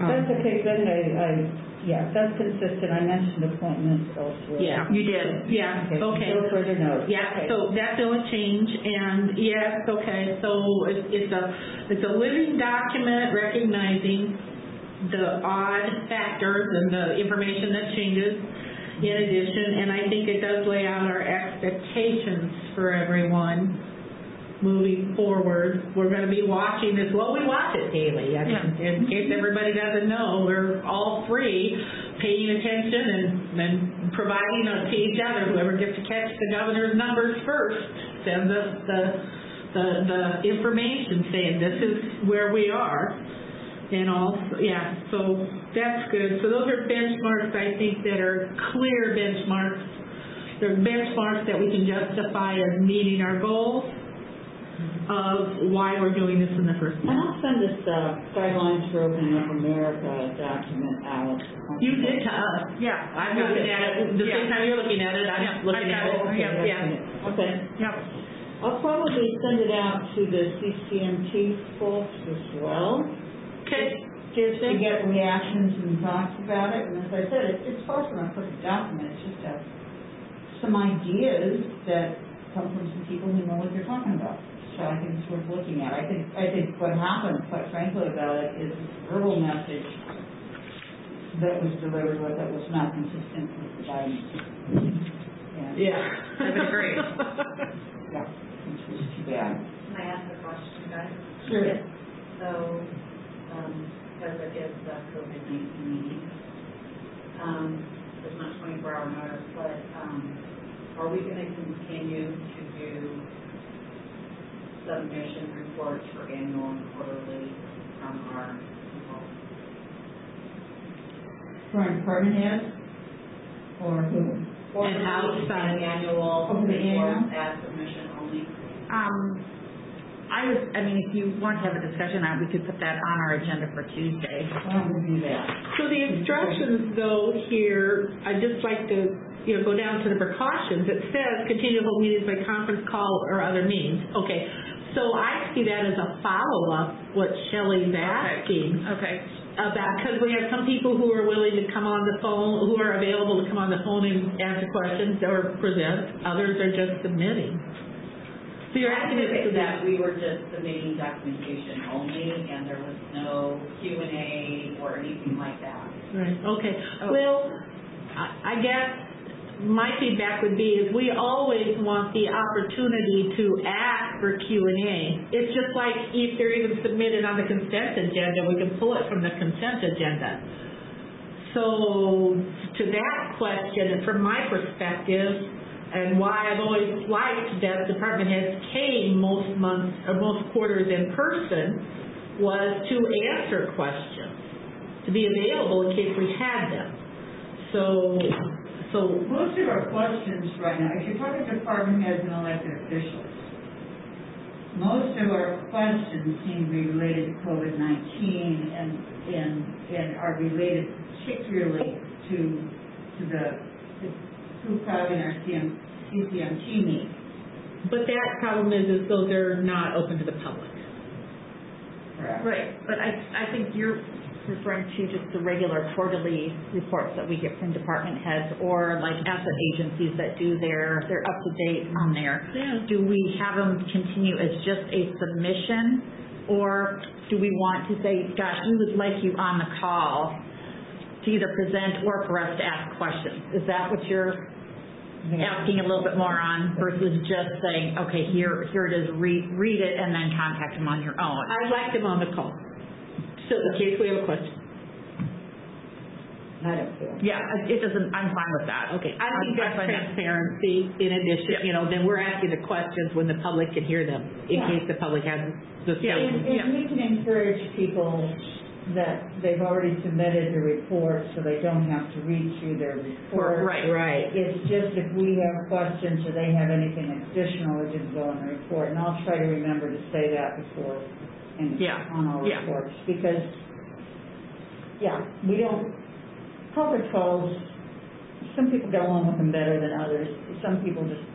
That's okay, then I, I, yeah, that's consistent, I mentioned appointments elsewhere. Yeah. You did. Yeah, okay. No further notes. Yeah, Okay. so that's the only change, and yes, okay, so it's, it's a, it's a living document recognizing the odd factors and the information that changes in addition, and I think it does lay out our expectations for everyone moving forward. We're gonna be watching this, well, we watch it daily, I mean, Yeah. in case everybody doesn't know, we're all three paying attention and, and providing it to each other. Whoever gets to catch the governor's numbers first sends us the, the, the information saying this is where we are. And also, yeah, so that's good. So those are benchmarks, I think, that are clear benchmarks. They're benchmarks that we can justify as meeting our goals of why we're doing this in the first place. And I'll send this uh, Guidelines for Opening Up America document out. You did to us. Yeah. I'm looking at it, the same Yeah. time you're looking at it, I'm Yeah, looking I at got it. it. Yeah. Yeah. Okay. Yep. I'll probably send it out to the C C M T folks as well. Okay. Just to get reactions and thoughts about it, and as I said, it's, it's far from a perfect document, it's just a, some ideas that come from some people who know what they're talking about. So I think it's worth looking at. I think, I think what happened, quite frankly, about it is this verbal message that was delivered with it was not consistent with the guidance. And, Yeah. I would agree. Yeah, which was too bad. Can I ask a question, guys? Sure. So, um, because it is the COVID nineteen meeting, um, there's not twenty-four hour notice, but, um, are we gonna continue to do submission reports for annual and quarterly from our consultants? For our department heads? Or who? Or And outside. An annual Oh, the report annual? as submission only? Um, I was, I mean, if you want to have a discussion on it, we could put that on our agenda for Tuesday. Why don't we do that? So the instructions though here, I'd just like to, you know, go down to the precautions. It says continue to hold meetings by conference call or other means. Okay, so I see that as a follow-up, what Shelley's asking Okay. about, because we have some people who are willing to come on the phone, who are available to come on the phone and answer questions or present. Others are just submitting. So you're asking us to that we were just submitting documentation only, and there was no Q and A or anything like that. Right, okay. Oh. Well, I I guess my feedback would be is we always want the opportunity to ask for Q and A. It's just like if they're even submitted on the consent agenda, we can pull it from the consent agenda. So to that question, and from my perspective, and why I've always liked that department heads came most months or most quarters in person was to answer questions, to be available in case we had them. So, so Most of our questions right now, if you're talking department heads and elected officials, most of our questions seem to be related to COVID nineteen and, and, and are related particularly to, to the, the who probably in our C C M T meeting. but that problem is, is those are not open to the public. Correct. Right, but I, I think you're referring to just the regular quarterly reports that we get from department heads or like asset agencies that do their, they're up to date on there. Yeah. Do we have them continue as just a submission, or do we want to say, gosh, we would like you on the call to either present or for us to ask questions? Is that what you're asking a little bit more on versus just saying, okay, here here it is, read, read it and then contact them on your own? I'd like them on the call, so in case we have a question. I don't feel. Yeah, it doesn't, I'm fine with that. Okay, I I'm- think I'm that's fine with that. transparency in addition, you know, then we're asking the questions when the public can hear them, in Yeah. case the public hasn't the Yeah. And, same. and we can encourage people that they've already submitted the report, so they don't have to read through their report. Right. Right. It's just if we have questions or they have anything additional, it didn't go in the report, and I'll try to remember to say that before and Yeah. on all Yeah. reports, because, yeah, we don't, public calls, some people get along with them better than others. Some people just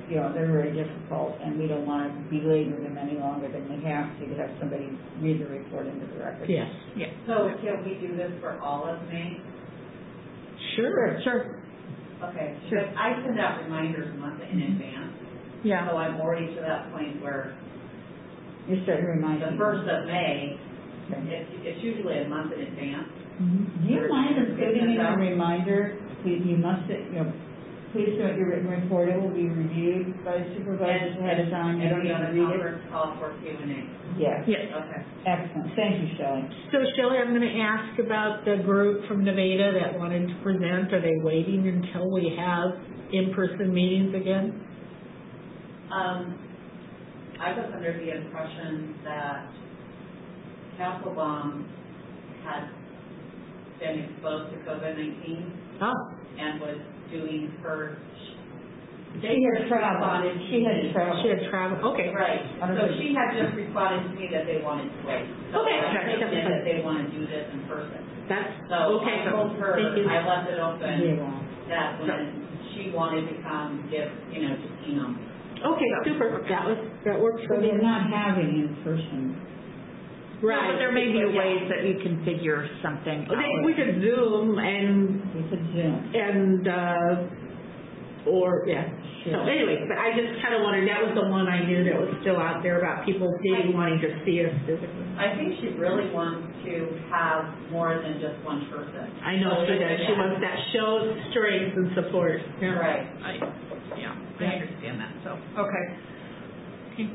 you know, they're very difficult, and we don't want to belabor them any longer than we have to, to have somebody read the report into the record. Yes. Yeah. So can we do this for all of May? Sure. Sure. Okay, Sure. because I send out reminders a month in advance, Yeah. so I'm already to that point where You're starting to remind the me. first of May, Okay. it's, it's usually a month in advance. Do you mind including in a reminder, please, you must, you know, please submit your written report, it will be reviewed by supervisors ahead of time, you don't be need on to a read it? conference call for Q and A. Yes. Yes. Okay. Excellent, thank you, Shelley. So Shelley, I'm going to ask about the group from Nevada that wanted to present. Are they waiting until we have in-person meetings again? Um, I was under the impression that Castlebaum had been exposed to COVID nineteen Oh. and was doing her. She had traveled, she had traveled. She had traveled, okay. Right, so she had just responded to me that they wanted to wait. So Okay. I'm thinking that they want to do this in person. That's, So okay. I told her, Thank you. I left it open, Yeah. that when she wanted to come, give, you know, just email me. Okay, super. That was, that works So for me. we're not having in person. Right. But there may be Yeah. ways that we can figure something out. They- We could Zoom and, We could Zoom. and, uh, or, yeah. So Sure. anyway, but I just kind of wondered, that was the one I knew that was still out there about people maybe wanting to see us physically. I think she really wants to have more than just one person. I know she does. She wants that show strength and support. Yeah. Right. I, yeah, I understand that, so, okay. Okay.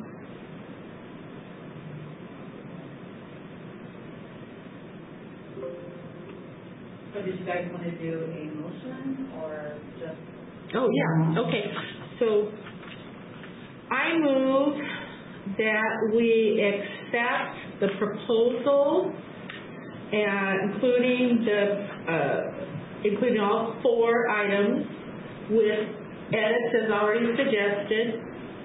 So did you guys want to do a motion or just? Oh, yeah, okay. So I move that we accept the proposal, and including the, uh, including all four items with edits as already suggested.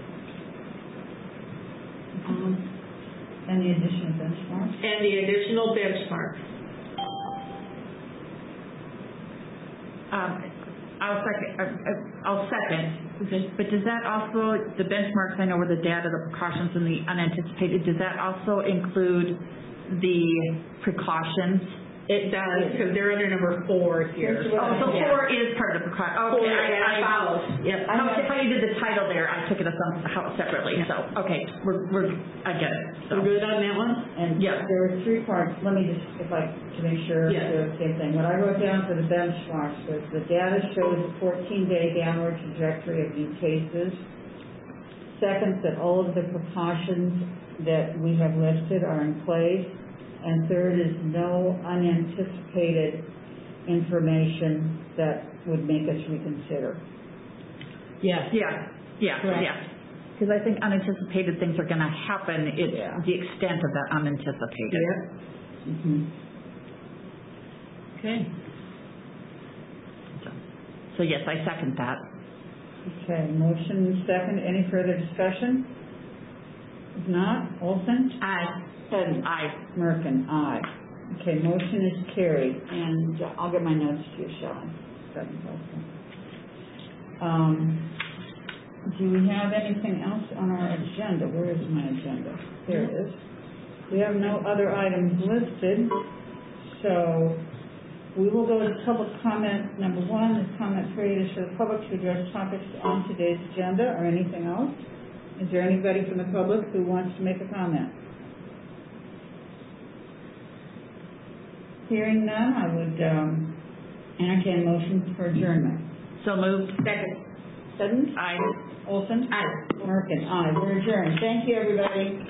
Um, And the additional benchmarks? And the additional benchmarks. Um, I'll second, uh, uh, I'll second. But does that also, the benchmarks, I know were the data, the precautions, and the unanticipated, does that also include the precautions? It does, because they're under number four here. Here's what Oh, so Yeah. four is part of the precaution, Four, okay. and I- it I- follows. Yep. How, how you did the title there, I took it as some, how separately, so, okay, we're, we're, I get it, so. We're good on that one? And Yeah. there were three parts, let me just, if I, to make sure, Yeah. do the same thing. What I wrote down for the benchmarks was the data shows a fourteen-day downward trajectory of new cases. Second, that all of the precautions that we have listed are in place. And third is no unanticipated information that would make us reconsider. Yes. Yeah, yeah, Correct. yeah. Because I think unanticipated things are going to happen, it's Yeah. the extent of that unanticipated. Yep. Mhm. Okay. So- So yes, I second that. Okay, motion second, any further discussion? If not, Olson? Aye. Hidden. Aye. Merkin, aye. Okay, motion is carried, and uh, I'll get my notes to you, Shelley. Second, Olson. Um, do we have anything else on our agenda? Where is my agenda? There it is. We have no other items listed, so we will go to public comment number one. This comment period is for the public to address topics on today's agenda or anything else. Is there anybody from the public who wants to make a comment? Hearing none, I would um, entertain a motion for adjournment. So moved. Second. Sutton? Aye. Olson? Aye. Merkin, aye. We're adjourned. Thank you, everybody.